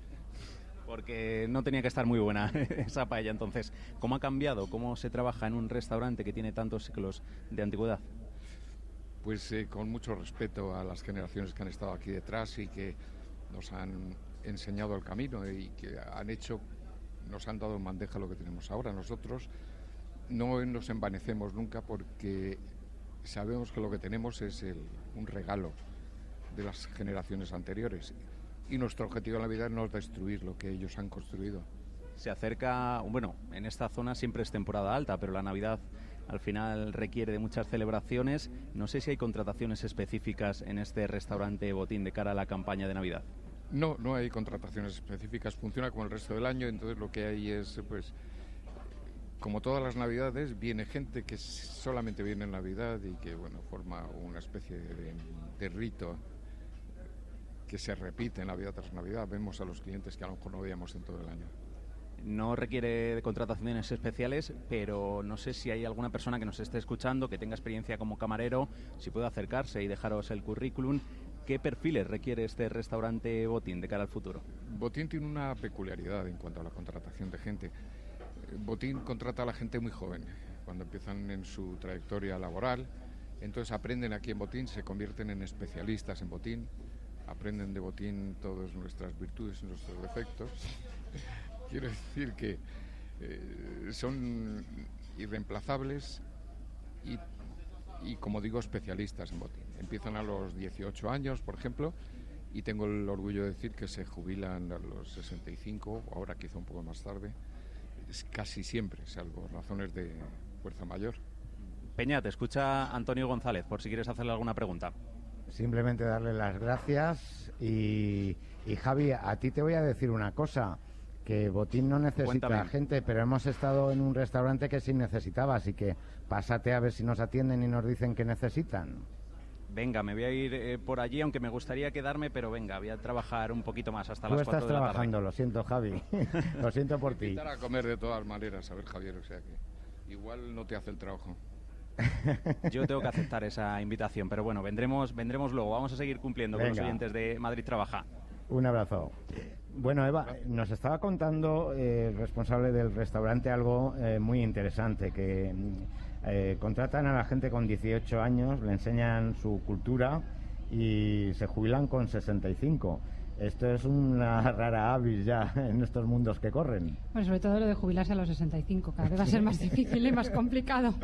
Porque no tenía que estar muy buena esa paella. Entonces, ¿cómo ha cambiado? ¿Cómo se trabaja en un restaurante que tiene tantos siglos de antigüedad? Pues eh, con mucho respeto a las generaciones que han estado aquí detrás y que nos han enseñado el camino y que han hecho, nos han dado en bandeja lo que tenemos ahora. Nosotros no nos envanecemos nunca porque sabemos que lo que tenemos es el, un regalo de las generaciones anteriores, y nuestro objetivo en la vida no es destruir lo que ellos han construido. Se acerca, bueno, en esta zona siempre es temporada alta, pero la Navidad al final requiere de muchas celebraciones. No sé si hay contrataciones específicas en este restaurante Botín de cara a la campaña de Navidad. No, no hay contrataciones específicas, funciona como el resto del año. Entonces lo que hay es, pues, como todas las Navidades, viene gente que solamente viene en Navidad y que, bueno, forma una especie de, de rito que se repite Navidad tras Navidad. Vemos a los clientes que a lo mejor no veíamos en todo el año. No requiere de contrataciones especiales, pero no sé si hay alguna persona que nos esté escuchando, que tenga experiencia como camarero, si puede acercarse y dejaros el currículum. ¿Qué perfiles requiere este restaurante Botín de cara al futuro? Botín tiene una peculiaridad en cuanto a la contratación de gente. Botín contrata a la gente muy joven, cuando empiezan en su trayectoria laboral. Entonces aprenden aquí en Botín, se convierten en especialistas en Botín, aprenden de Botín todas nuestras virtudes y nuestros defectos. Quiero decir que eh, son irreemplazables y, y, como digo, especialistas en Botín. Empiezan a los dieciocho años, por ejemplo, y tengo el orgullo de decir que se jubilan a los sesenta y cinco, ahora quizá un poco más tarde, es casi siempre, salvo razones de fuerza mayor. Peña, te escucha Antonio González, por si quieres hacerle alguna pregunta. Simplemente darle las gracias y, y Javi, a ti te voy a decir una cosa. que Botín no necesita Cuéntame. gente, pero hemos estado en un restaurante que sí necesitaba, así que pásate a ver si nos atienden y nos dicen que necesitan. Venga, me voy a ir eh, por allí, aunque me gustaría quedarme, pero venga, voy a trabajar un poquito más hasta Tú las estás cuatro de la tarde. trabajando, lo siento, Javi. Lo siento por ti. Invitar a comer de todas maneras, a ver, Javier, o sea que igual no te hace el trabajo. Yo tengo que aceptar esa invitación, pero bueno, vendremos vendremos luego. Vamos a seguir cumpliendo con Venga. los oyentes de Madrid Trabaja. Un abrazo. Bueno, Eva, nos estaba contando eh, el responsable del restaurante algo eh, muy interesante, que eh, contratan a la gente con dieciocho años, le enseñan su cultura y se jubilan con sesenta y cinco. Esto es una rara avis ya en estos mundos que corren. Bueno, sobre todo lo de jubilarse a los sesenta y cinco, cada vez va a ser más difícil y más complicado.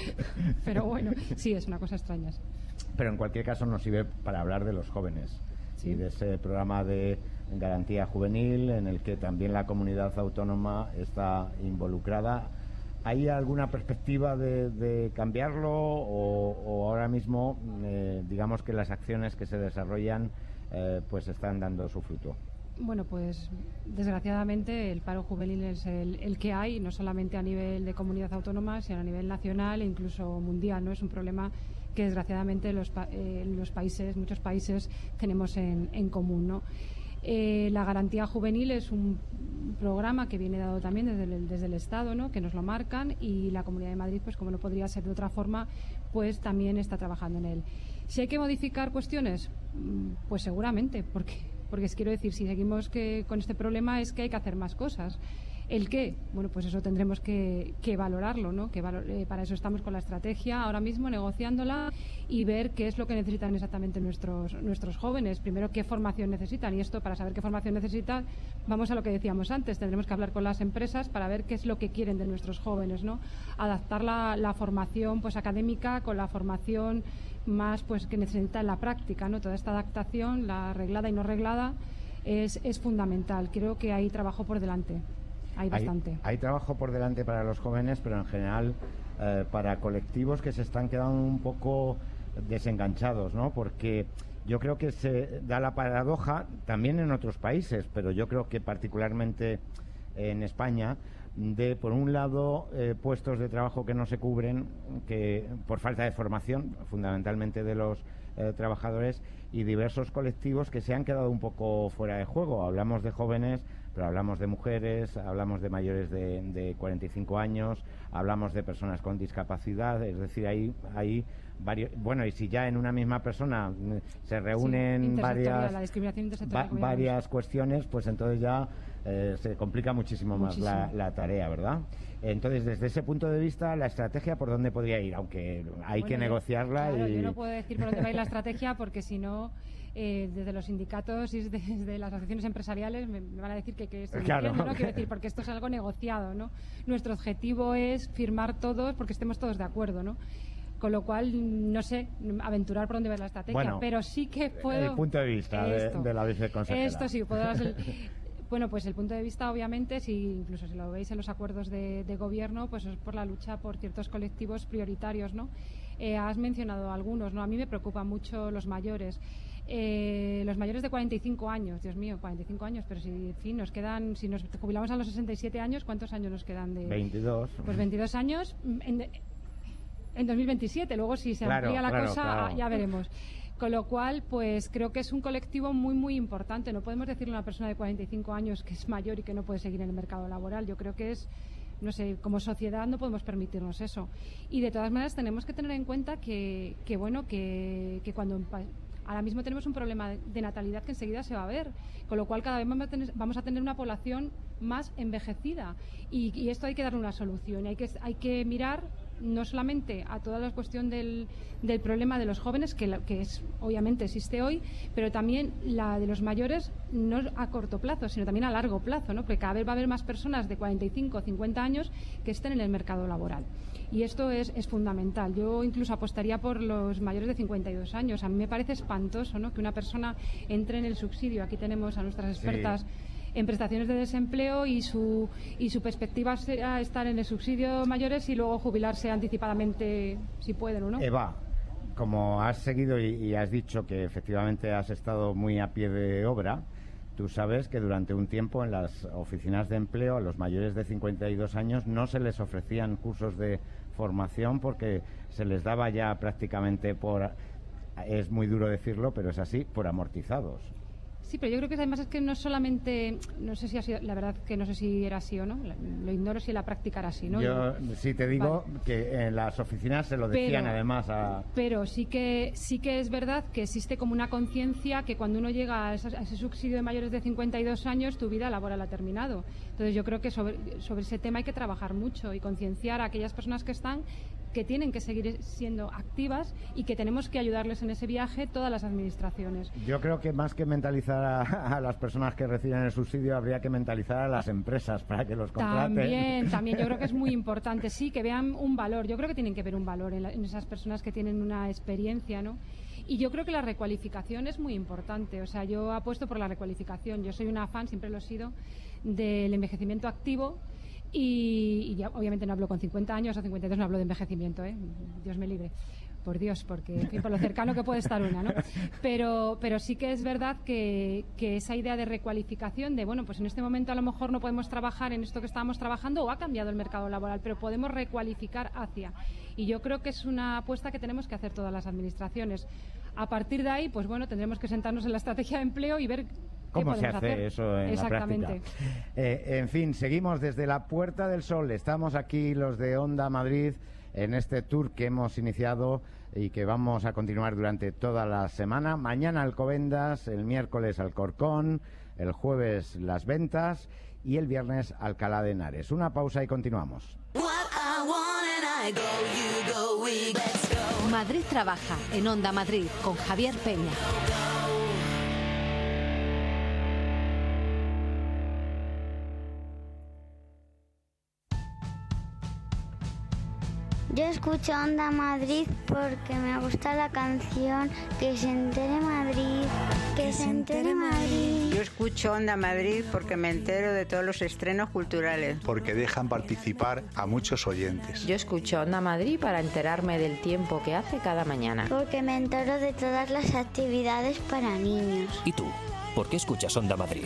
Pero bueno, sí, es una cosa extraña. Pero en cualquier caso nos sirve para hablar de los jóvenes. Sí. Y de ese programa de garantía juvenil en el que también la comunidad autónoma está involucrada. ¿Hay alguna perspectiva de, de cambiarlo o, o ahora mismo eh, digamos que las acciones que se desarrollan eh, pues están dando su fruto? Bueno, pues desgraciadamente el paro juvenil es el, el que hay, no solamente a nivel de comunidad autónoma, sino a nivel nacional e incluso mundial, ¿no? Es un problema que desgraciadamente los, pa eh, los países, muchos países tenemos en, en común, ¿no? Eh, la garantía juvenil es un programa que viene dado también desde el, desde el Estado, ¿no? Que nos lo marcan, y la Comunidad de Madrid, pues como no podría ser de otra forma, pues también está trabajando en él. Si hay que modificar cuestiones, pues seguramente, porque, porque es, quiero decir, si seguimos que, con este problema es que hay que hacer más cosas. ¿El qué? Bueno, pues eso tendremos que, que valorarlo, ¿no? Que valor, eh, para eso estamos con la estrategia ahora mismo, negociándola y ver qué es lo que necesitan exactamente nuestros, nuestros jóvenes. Primero, qué formación necesitan. Y esto, para saber qué formación necesitan, vamos a lo que decíamos antes. Tendremos que hablar con las empresas para ver qué es lo que quieren de nuestros jóvenes, ¿no? Adaptar la, la formación pues académica con la formación más pues que necesita en la práctica, ¿no? Toda esta adaptación, la reglada y no reglada, es, es fundamental. Creo que hay trabajo por delante. Hay bastante. Hay, hay trabajo por delante para los jóvenes, pero en general eh, para colectivos que se están quedando un poco desenganchados, ¿no? Porque yo creo que se da la paradoja también en otros países, pero yo creo que particularmente en España, de por un lado eh, puestos de trabajo que no se cubren, que por falta de formación, fundamentalmente de los eh, trabajadores, y diversos colectivos que se han quedado un poco fuera de juego. Hablamos de jóvenes, pero hablamos de mujeres, hablamos de mayores de, de cuarenta y cinco años, hablamos de personas con discapacidad, es decir, hay, hay varios... Bueno, y si ya en una misma persona se reúnen sí, varias, la discriminación va, varias cuestiones, pues entonces ya eh, se complica muchísimo, muchísimo. más la, la tarea, ¿verdad? Entonces, desde ese punto de vista, la estrategia, ¿por dónde podría ir? Aunque hay bueno, que negociarla. Claro, y... yo no puedo decir por dónde va a ir la estrategia, porque si no... Eh, desde los sindicatos y desde las asociaciones empresariales me, me van a decir que, que estoy claro. mintiendo, ¿no? Quiero decir, porque esto es algo negociado, ¿no? Nuestro objetivo es firmar todos porque estemos todos de acuerdo, ¿no? Con lo cual, no sé, aventurar por dónde va la estrategia, bueno, pero sí que puedo... El punto de vista de, de la viceconsejera. Esto sí, puedo dar el... Bueno, pues el punto de vista, obviamente, si incluso si lo veis en los acuerdos de, de gobierno, pues es por la lucha por ciertos colectivos prioritarios, ¿no? Eh, has mencionado algunos, ¿no? A mí me preocupan mucho los mayores. Eh, los mayores de cuarenta y cinco años, Dios mío, cuarenta y cinco años, pero si, en fin, nos quedan, si nos jubilamos a los sesenta y siete años, ¿cuántos años nos quedan de...? veintidós. Pues veintidós años en, en dos mil veintisiete, luego si se claro, amplía la claro, cosa, claro. ya veremos. Con lo cual, pues creo que es un colectivo muy, muy importante. No podemos decirle a una persona de cuarenta y cinco años que es mayor y que no puede seguir en el mercado laboral. Yo creo que es... No sé, como sociedad no podemos permitirnos eso. Y de todas maneras tenemos que tener en cuenta que, que bueno, que, que cuando ahora mismo tenemos un problema de natalidad que enseguida se va a ver, con lo cual cada vez vamos a tener, vamos a tener una población más envejecida. Y, y esto hay que darle una solución. Hay que, hay que mirar no solamente a toda la cuestión del, del problema de los jóvenes, que, la, que es, obviamente existe hoy, pero también la de los mayores, no a corto plazo, sino también a largo plazo, ¿no? Porque cada vez va a haber más personas de cuarenta y cinco o cincuenta años que estén en el mercado laboral. Y esto es, es fundamental. Yo incluso apostaría por los mayores de cincuenta y dos años. A mí me parece espantoso, ¿no?, que una persona entre en el subsidio. Aquí tenemos a nuestras expertas... Sí. En prestaciones de desempleo y su y su perspectiva será estar en el subsidio mayores y luego jubilarse anticipadamente si pueden o no. Eva, como has seguido y, y has dicho que efectivamente has estado muy a pie de obra, Tú sabes que durante un tiempo en las oficinas de empleo a los mayores de cincuenta y dos años no se les ofrecían cursos de formación porque se les daba ya prácticamente por, es muy duro decirlo, pero es así, por amortizados. Sí, pero yo creo que además es que no solamente, no sé si ha sido, la verdad que no sé si era así o no, lo ignoro si en la práctica era así, ¿no? Yo sí te digo vale. que en las oficinas se lo decían pero, además a... Pero sí que sí que es verdad que existe como una conciencia que cuando uno llega a ese, a ese subsidio de mayores de cincuenta y dos años, tu vida laboral ha terminado. Entonces yo creo que sobre, sobre ese tema hay que trabajar mucho y concienciar a aquellas personas que están que tienen que seguir siendo activas y que tenemos que ayudarles en ese viaje todas las administraciones. Yo creo que más que mentalizar a, a las personas que reciben el subsidio, habría que mentalizar a las empresas para que los contraten. También, también yo creo que es muy importante, sí, que vean un valor. Yo creo que tienen que ver un valor en, la, en esas personas que tienen una experiencia, ¿no? Y yo creo que la recualificación es muy importante. O sea, yo apuesto por la recualificación. Yo soy una fan, siempre lo he sido, del envejecimiento activo. Y, y ya, obviamente no hablo con cincuenta años o cincuenta y dos, no hablo de envejecimiento, ¿eh? Dios me libre, por Dios, porque en fin, por lo cercano que puede estar una, ¿no? Pero, pero sí que es verdad que, que esa idea de recualificación, de bueno, pues en este momento a lo mejor no podemos trabajar en esto que estábamos trabajando o ha cambiado el mercado laboral, pero podemos recualificar hacia. Y yo creo que es una apuesta que tenemos que hacer todas las administraciones. A partir de ahí, pues bueno, tendremos que sentarnos en la estrategia de empleo y ver ¿cómo se hace hacer? eso en la práctica? Eh, en fin, seguimos desde la Puerta del Sol. Estamos aquí los de Onda Madrid en este tour que hemos iniciado y que vamos a continuar durante toda la semana. Mañana Alcobendas, el miércoles Alcorcón, el jueves Las Ventas y el viernes Alcalá de Henares. Una pausa y continuamos. Madrid trabaja en Onda Madrid con Javier Peña. Yo escucho Onda Madrid porque me gusta la canción Que se entere Madrid, que, que se entere Madrid. Yo escucho Onda Madrid porque me entero de todos los estrenos culturales. Porque dejan participar a muchos oyentes. Yo escucho Onda Madrid para enterarme del tiempo que hace cada mañana. Porque me entero de todas las actividades para niños. ¿Y tú? ¿Por qué escuchas Onda Madrid?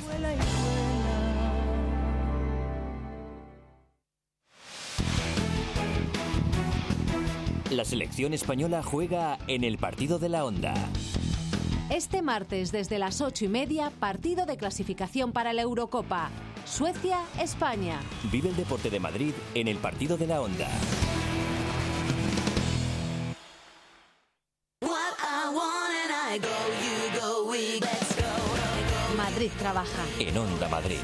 La selección española juega en el partido de la Onda. Este martes desde las ocho y media, partido de clasificación para la Eurocopa. Suecia-España. Vive el deporte de Madrid en el partido de la Onda. Madrid trabaja en Onda Madrid.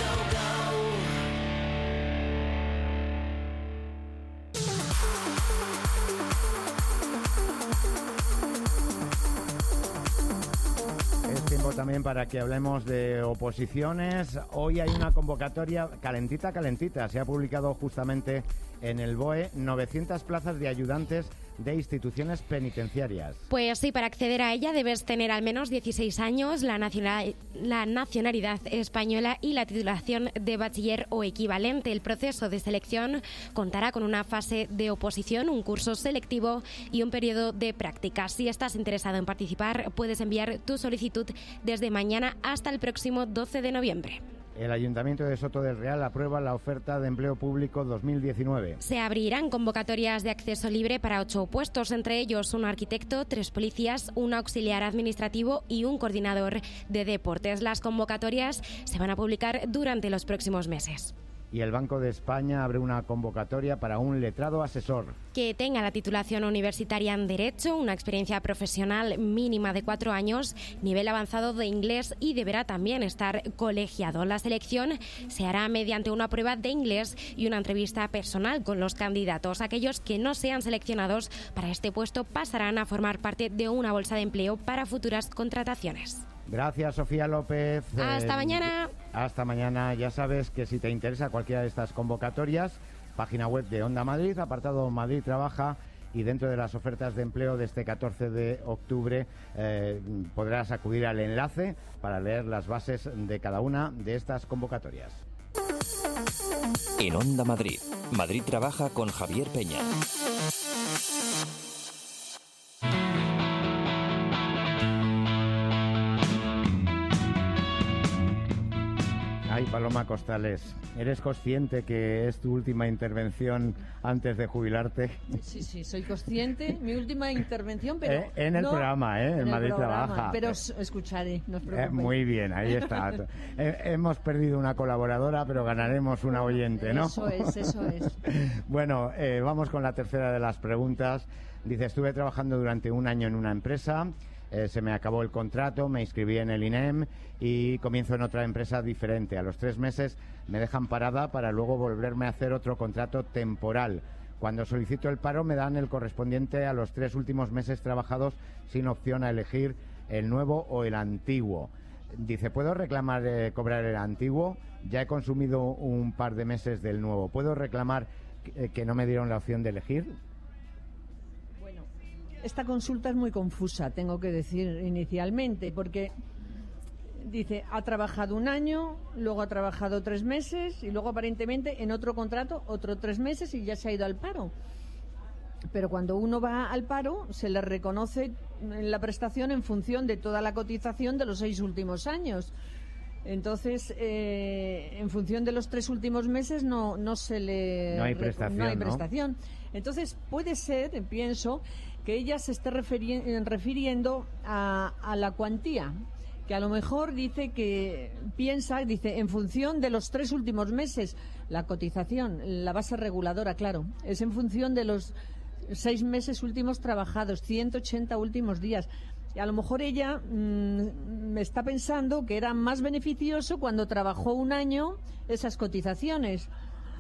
También para que hablemos de oposiciones. Hoy hay una convocatoria calentita, calentita. Se ha publicado justamente en el B O E novecientas plazas de ayudantes de instituciones penitenciarias. Pues sí, para acceder a ella debes tener al menos dieciséis años, la, nacional, la nacionalidad española y la titulación de bachiller o equivalente. El proceso de selección contará con una fase de oposición, un curso selectivo y un periodo de prácticas. Si estás interesado en participar, puedes enviar tu solicitud desde mañana hasta el próximo doce de noviembre. El Ayuntamiento de Soto del Real aprueba la oferta de empleo público dos mil diecinueve. Se abrirán convocatorias de acceso libre para ocho puestos, entre ellos un arquitecto, tres policías, un auxiliar administrativo y un coordinador de deportes. Las convocatorias se van a publicar durante los próximos meses. Y el Banco de España abre una convocatoria para un letrado asesor. Que tenga la titulación universitaria en Derecho, una experiencia profesional mínima de cuatro años, nivel avanzado de inglés y deberá también estar colegiado. La selección se hará mediante una prueba de inglés y una entrevista personal con los candidatos. Aquellos que no sean seleccionados para este puesto pasarán a formar parte de una bolsa de empleo para futuras contrataciones. Gracias, Sofía López. Hasta eh, mañana. Hasta mañana. Ya sabes que si te interesa cualquiera de estas convocatorias, página web de Onda Madrid, apartado Madrid Trabaja, y dentro de las ofertas de empleo de este catorce de octubre eh, podrás acudir al enlace para leer las bases de cada una de estas convocatorias. En Onda Madrid, Madrid Trabaja con Javier Peña. Paloma Costales, ¿eres consciente que es tu última intervención antes de jubilarte? Sí, sí, soy consciente. Mi última intervención, pero... Eh, en el no, programa, ¿eh? En, en Madrid programa, Trabaja. Pero os escucharé, no os preocupéis. Eh, muy bien, ahí está. eh, hemos perdido una colaboradora, pero ganaremos una oyente, ¿no? Eso es, eso es. Bueno, eh, vamos con la tercera de las preguntas. Dice, estuve trabajando durante un año en una empresa, eh, se me acabó el contrato, me inscribí en el I N E M y comienzo en otra empresa diferente. A los tres meses me dejan parada para luego volverme a hacer otro contrato temporal. Cuando solicito el paro me dan el correspondiente a los tres últimos meses trabajados sin opción a elegir el nuevo o el antiguo. Dice, ¿puedo reclamar eh, cobrar el antiguo? Ya he consumido un par de meses del nuevo. ¿Puedo reclamar que, que no me dieron la opción de elegir? Bueno, esta consulta es muy confusa, tengo que decir inicialmente, porque dice, ha trabajado un año, luego ha trabajado tres meses y luego aparentemente en otro contrato otro tres meses y ya se ha ido al paro. Pero cuando uno va al paro se le reconoce la prestación en función de toda la cotización de los seis últimos años. Entonces, eh, en función de los tres últimos meses no, no se le... No hay prestación, no hay ¿no? prestación. Entonces, puede ser, pienso, que ella se esté referi- refiriendo a, a la cuantía, que a lo mejor dice que piensa, dice, en función de los tres últimos meses, la cotización, la base reguladora, claro, es en función de los seis meses últimos trabajados, ciento ochenta últimos días. Y a lo mejor ella mmm, me está pensando que era más beneficioso cuando trabajó un año esas cotizaciones.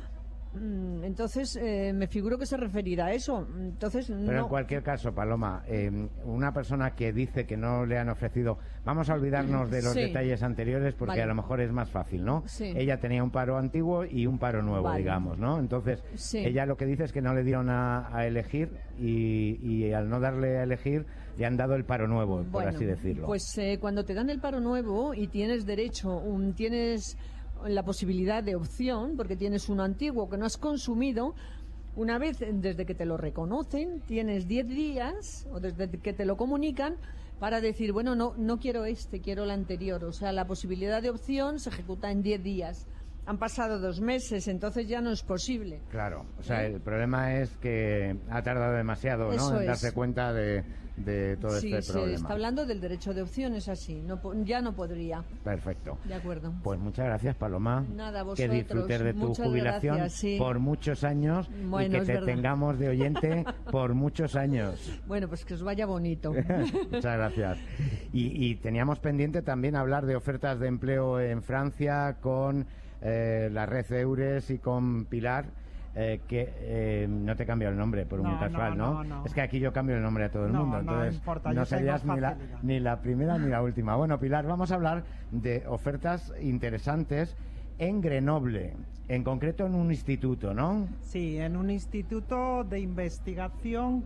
Mm, entonces, eh, me figuro que se referirá a eso. Entonces, Pero no. en cualquier caso, Paloma, eh, una persona que dice que no le han ofrecido... Vamos a olvidarnos de los Sí. detalles anteriores porque Vale. a lo mejor es más fácil, ¿no? Sí. Ella tenía un paro antiguo y un paro nuevo, Vale. digamos, ¿no? Entonces, Sí. ella lo que dice es que no le dieron a, a elegir y, y al no darle a elegir le han dado el paro nuevo, por Bueno, así decirlo. Pues eh, cuando te dan el paro nuevo y tienes derecho, un, tienes la posibilidad de opción, porque tienes uno antiguo que no has consumido, una vez desde que te lo reconocen, tienes diez días, o desde que te lo comunican, para decir, bueno, no, no quiero este, quiero el anterior. O sea, la posibilidad de opción se ejecuta en diez días. Han pasado dos meses, entonces ya no es posible. Claro, o sea, ¿Eh? el problema es que ha tardado demasiado, ¿no? Eso En es. darse cuenta de, de todo Sí, este se problema. está hablando del derecho de opción, es así. No, po- ya no podría. Perfecto. De acuerdo. Pues muchas gracias, Paloma. Nada, que vosotros. disfrutes de tu Muchas jubilación gracias, sí. por muchos años Bueno, y que es te verdad. tengamos de oyente por muchos años. Bueno, pues que os vaya bonito. Muchas gracias. Y, y teníamos pendiente también hablar de ofertas de empleo en Francia con eh, la red Eures y con Pilar. Eh, que eh, no te cambio el nombre por No, un casual, no, ¿no? no, no. Es que aquí yo cambio el nombre a todo el No, mundo, no entonces importa, no yo serías tengo ni la, facilidad. ni la primera ni la última. Bueno, Pilar, vamos a hablar de ofertas interesantes en Grenoble, en concreto en un instituto, ¿no? Sí, en un instituto de investigación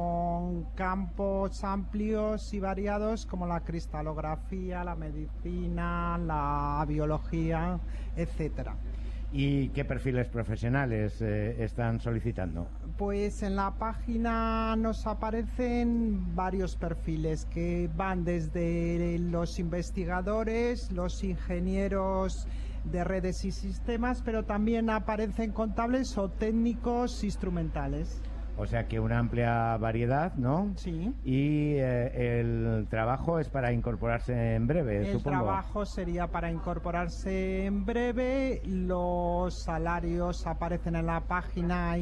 con campos amplios y variados como la cristalografía, la medicina, la biología, etcétera. ¿Y qué perfiles profesionales eh, están solicitando? Pues en la página nos aparecen varios perfiles que van desde los investigadores, los ingenieros de redes y sistemas, pero también aparecen contables o técnicos instrumentales. O sea que una amplia variedad, ¿no? Sí. Y eh, el trabajo es para incorporarse en breve, El supongo. trabajo sería para incorporarse en breve. Los salarios aparecen en la página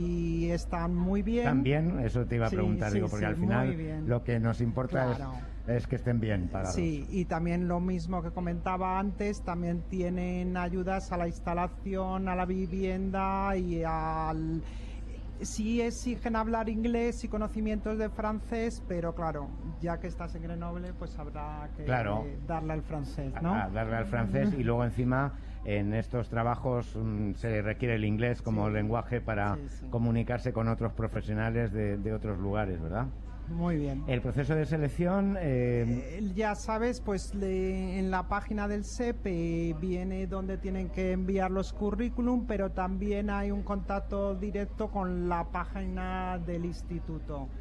y están muy bien. También, eso te iba a Sí, preguntar, sí, digo, porque sí, al muy final bien. lo que nos importa Claro. es, es que estén bien pagados. Sí, y también lo mismo que comentaba antes, también tienen ayudas a la instalación, a la vivienda y al... Sí exigen hablar inglés y conocimientos de francés, pero claro, ya que estás en Grenoble, pues habrá que Claro. darle al francés, ¿no? A darle al francés y luego encima en estos trabajos mm, se requiere el inglés como Sí. lenguaje para Sí, sí. comunicarse con otros profesionales de, de otros lugares, ¿verdad? Muy bien. El proceso de selección... eh, Eh, Ya sabes, pues le- en la página del S E P eh, viene donde tienen que enviar los currículum, pero también hay un contacto directo con la página del instituto.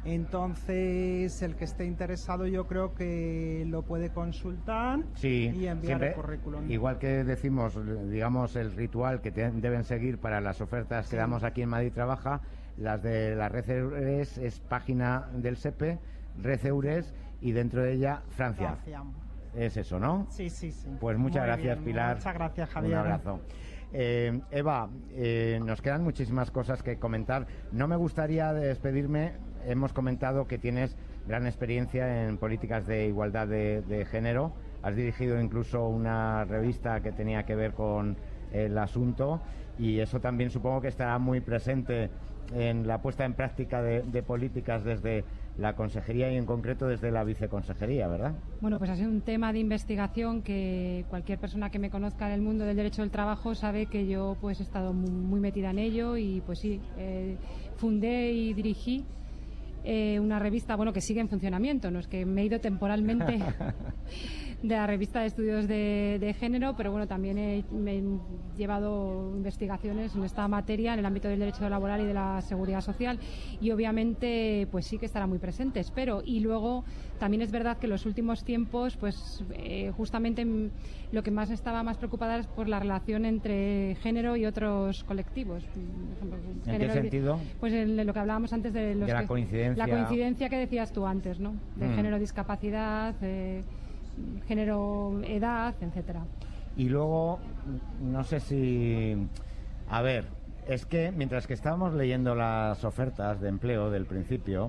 Entonces, el que esté interesado yo creo que lo puede consultar sí, y enviar siempre, el currículum. Igual que decimos, digamos, el ritual que te, deben seguir para las ofertas sí. que damos aquí en Madrid Trabaja, las de la Red Eures es página del S E P E, Red Eures, y dentro de ella Francia. Francia. Es eso, ¿no? Sí, sí, sí. Pues muchas Muy gracias, bien, Pilar. Muchas gracias, Javier. Un abrazo. Eh, Eva, eh, nos quedan muchísimas cosas que comentar. No me gustaría despedirme. Hemos comentado que tienes gran experiencia en políticas de igualdad de, de género. Has dirigido incluso una revista que tenía que ver con el asunto y eso también supongo que estará muy presente en la puesta en práctica de, de políticas desde la consejería y en concreto desde la viceconsejería, ¿verdad? Bueno, pues ha sido un tema de investigación que cualquier persona que me conozca en el mundo del derecho del trabajo sabe que yo pues he estado muy, muy metida en ello y pues sí, eh, fundé y dirigí eh, una revista, bueno, que sigue en funcionamiento, no es que me he ido temporalmente de la revista de estudios de, de género, pero bueno, también he, me he llevado investigaciones en esta materia en el ámbito del derecho laboral y de la seguridad social y obviamente pues sí que estará muy presente, espero. Y luego también es verdad que en los últimos tiempos pues eh, justamente lo que más estaba más preocupada es por la relación entre género y otros colectivos. ¿En género, qué sentido? Pues en lo que hablábamos antes de, los de la que, coincidencia. La coincidencia que decías tú antes, ¿no? De mm. género, discapacidad, eh, género, edad, etcétera. Y luego, no sé si... A ver, es que mientras que estábamos leyendo las ofertas de empleo del principio...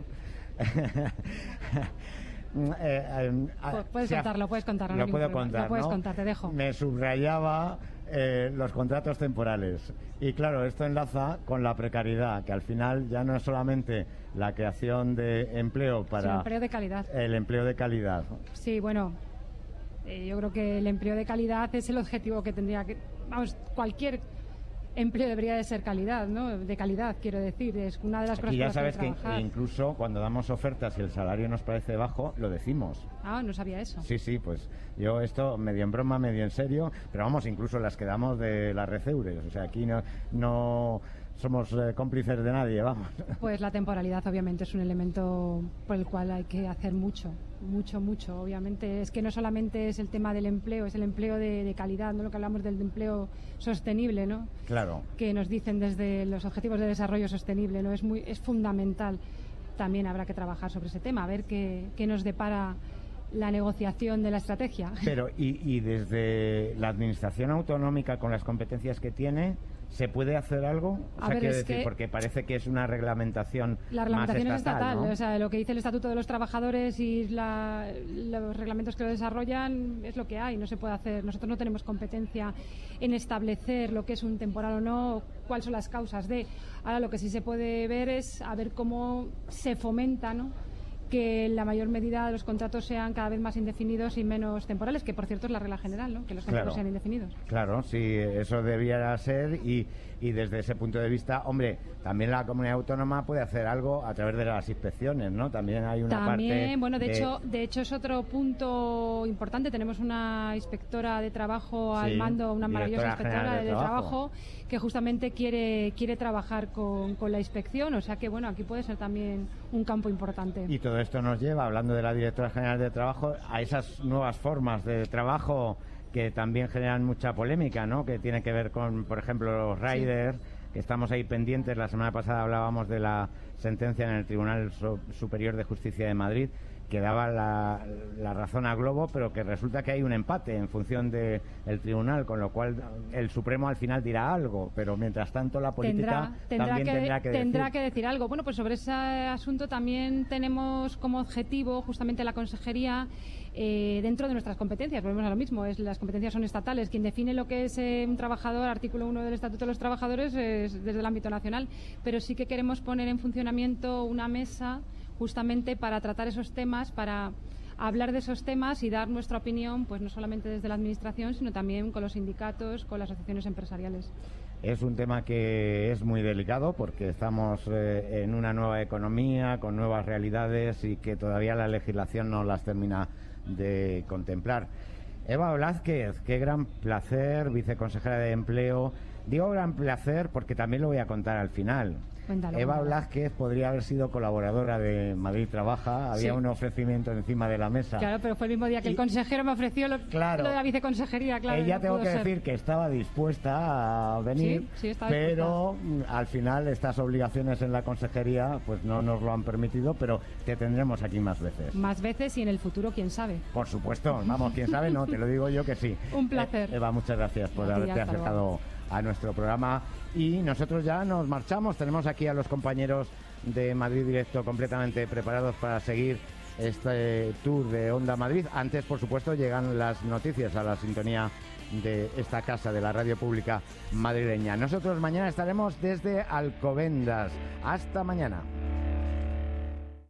eh, eh, puedes contarlo, puedes contarlo. Lo puedo contar, Lo puedes ¿no? contar, te dejo. Me subrayaba eh, los contratos temporales. Y claro, esto enlaza con la precariedad, que al final ya no es solamente la creación de empleo para... Sí, el empleo de calidad. El empleo de calidad. Sí, bueno... Yo creo que el empleo de calidad es el objetivo que tendría que... Vamos, cualquier empleo debería de ser calidad, ¿no? De calidad, quiero decir. Es una de las cosas y ya que sabes que, que incluso cuando damos ofertas y el salario nos parece bajo, lo decimos. Ah, no sabía eso. Sí, sí, pues yo esto medio en broma, medio en serio, pero vamos, incluso las que damos de la Red Eures. O sea, aquí no... no somos eh, cómplices de nadie, vamos. Pues la temporalidad obviamente es un elemento por el cual hay que hacer mucho, mucho, mucho. Obviamente es que no solamente es el tema del empleo, es el empleo de, de calidad, no lo que hablamos del empleo sostenible, ¿no? Claro. Que nos dicen desde los Objetivos de Desarrollo Sostenible, ¿no? Es muy, es fundamental. También habrá que trabajar sobre ese tema, a ver qué, qué nos depara la negociación de la estrategia. Pero y, y desde la administración autonómica con las competencias que tiene, ¿se puede hacer algo? O sea, ver, quiero es decir, que porque parece que es una reglamentación La reglamentación más estatal, es estatal, ¿no? O sea, lo que dice el Estatuto de los Trabajadores y la, los reglamentos que lo desarrollan es lo que hay, no se puede hacer. Nosotros no tenemos competencia en establecer lo que es un temporal o no, cuáles son las causas de. Ahora lo que sí se puede ver es a ver cómo se fomenta, ¿no?, que en la mayor medida los contratos sean cada vez más indefinidos y menos temporales, que por cierto es la regla general, ¿no?, que los contratos Claro. sean indefinidos. Claro, sí, eso debiera ser y, y desde ese punto de vista, hombre, también la comunidad autónoma puede hacer algo a través de las inspecciones, ¿no? También hay una También, parte bueno, de, de... hecho, de hecho es otro punto importante. Tenemos una inspectora de trabajo al Sí, mando, una maravillosa directora inspectora general de, de trabajo. trabajo que justamente quiere quiere trabajar con, con la inspección, o sea que bueno, aquí puede ser también un campo importante. Y todo esto nos lleva, hablando de la directora general de trabajo, a esas nuevas formas de trabajo que también generan mucha polémica, ¿no? Que tiene que ver con, por ejemplo, los riders, sí. que estamos ahí pendientes. La semana pasada hablábamos de la sentencia en el Tribunal Superior de Justicia de Madrid, que daba la, la razón a Globo, pero que resulta que hay un empate en función del tribunal, con lo cual el Supremo al final dirá algo, pero mientras tanto la política tendrá, tendrá también que, tendrá que tendrá decir. que decir algo. Bueno, pues sobre ese asunto también tenemos como objetivo justamente la consejería, eh, dentro de nuestras competencias, volvemos a lo mismo, es, las competencias son estatales. Quien define lo que es eh, un trabajador, artículo uno del Estatuto de los Trabajadores, es desde el ámbito nacional, pero sí que queremos poner en funcionamiento una mesa justamente para tratar esos temas, para hablar de esos temas y dar nuestra opinión, pues no solamente desde la Administración, sino también con los sindicatos, con las asociaciones empresariales. Es un tema que es muy delicado porque estamos eh, en una nueva economía, con nuevas realidades y que todavía la legislación no las termina de contemplar. Eva Blázquez, qué gran placer, viceconsejera de Empleo. Digo gran placer porque también lo voy a contar al final. Cuéntalo, Eva cuéntalo. Blázquez podría haber sido colaboradora de Madrid Trabaja, había Sí. un ofrecimiento encima de la mesa. Claro, pero fue el mismo día que Y- el consejero me ofreció lo, Claro. lo de la viceconsejería, claro. Ella no tengo pudo que ser. decir que estaba dispuesta a venir, Sí, sí, estaba pero mm, al final estas obligaciones en la consejería pues no nos lo han permitido, pero te tendremos aquí más veces. Más veces y en el futuro, quién sabe. Por supuesto, vamos, quién sabe, no, te lo digo yo que sí. Un placer. Eh, Eva, muchas gracias por A ti, haberte hasta acercado luego. a nuestro programa y nosotros ya nos marchamos. Tenemos aquí a los compañeros de Madrid Directo completamente preparados para seguir este tour de Onda Madrid. Antes, por supuesto, llegan las noticias a la sintonía de esta casa de la radio pública madrileña. Nosotros mañana estaremos desde Alcobendas. Hasta mañana.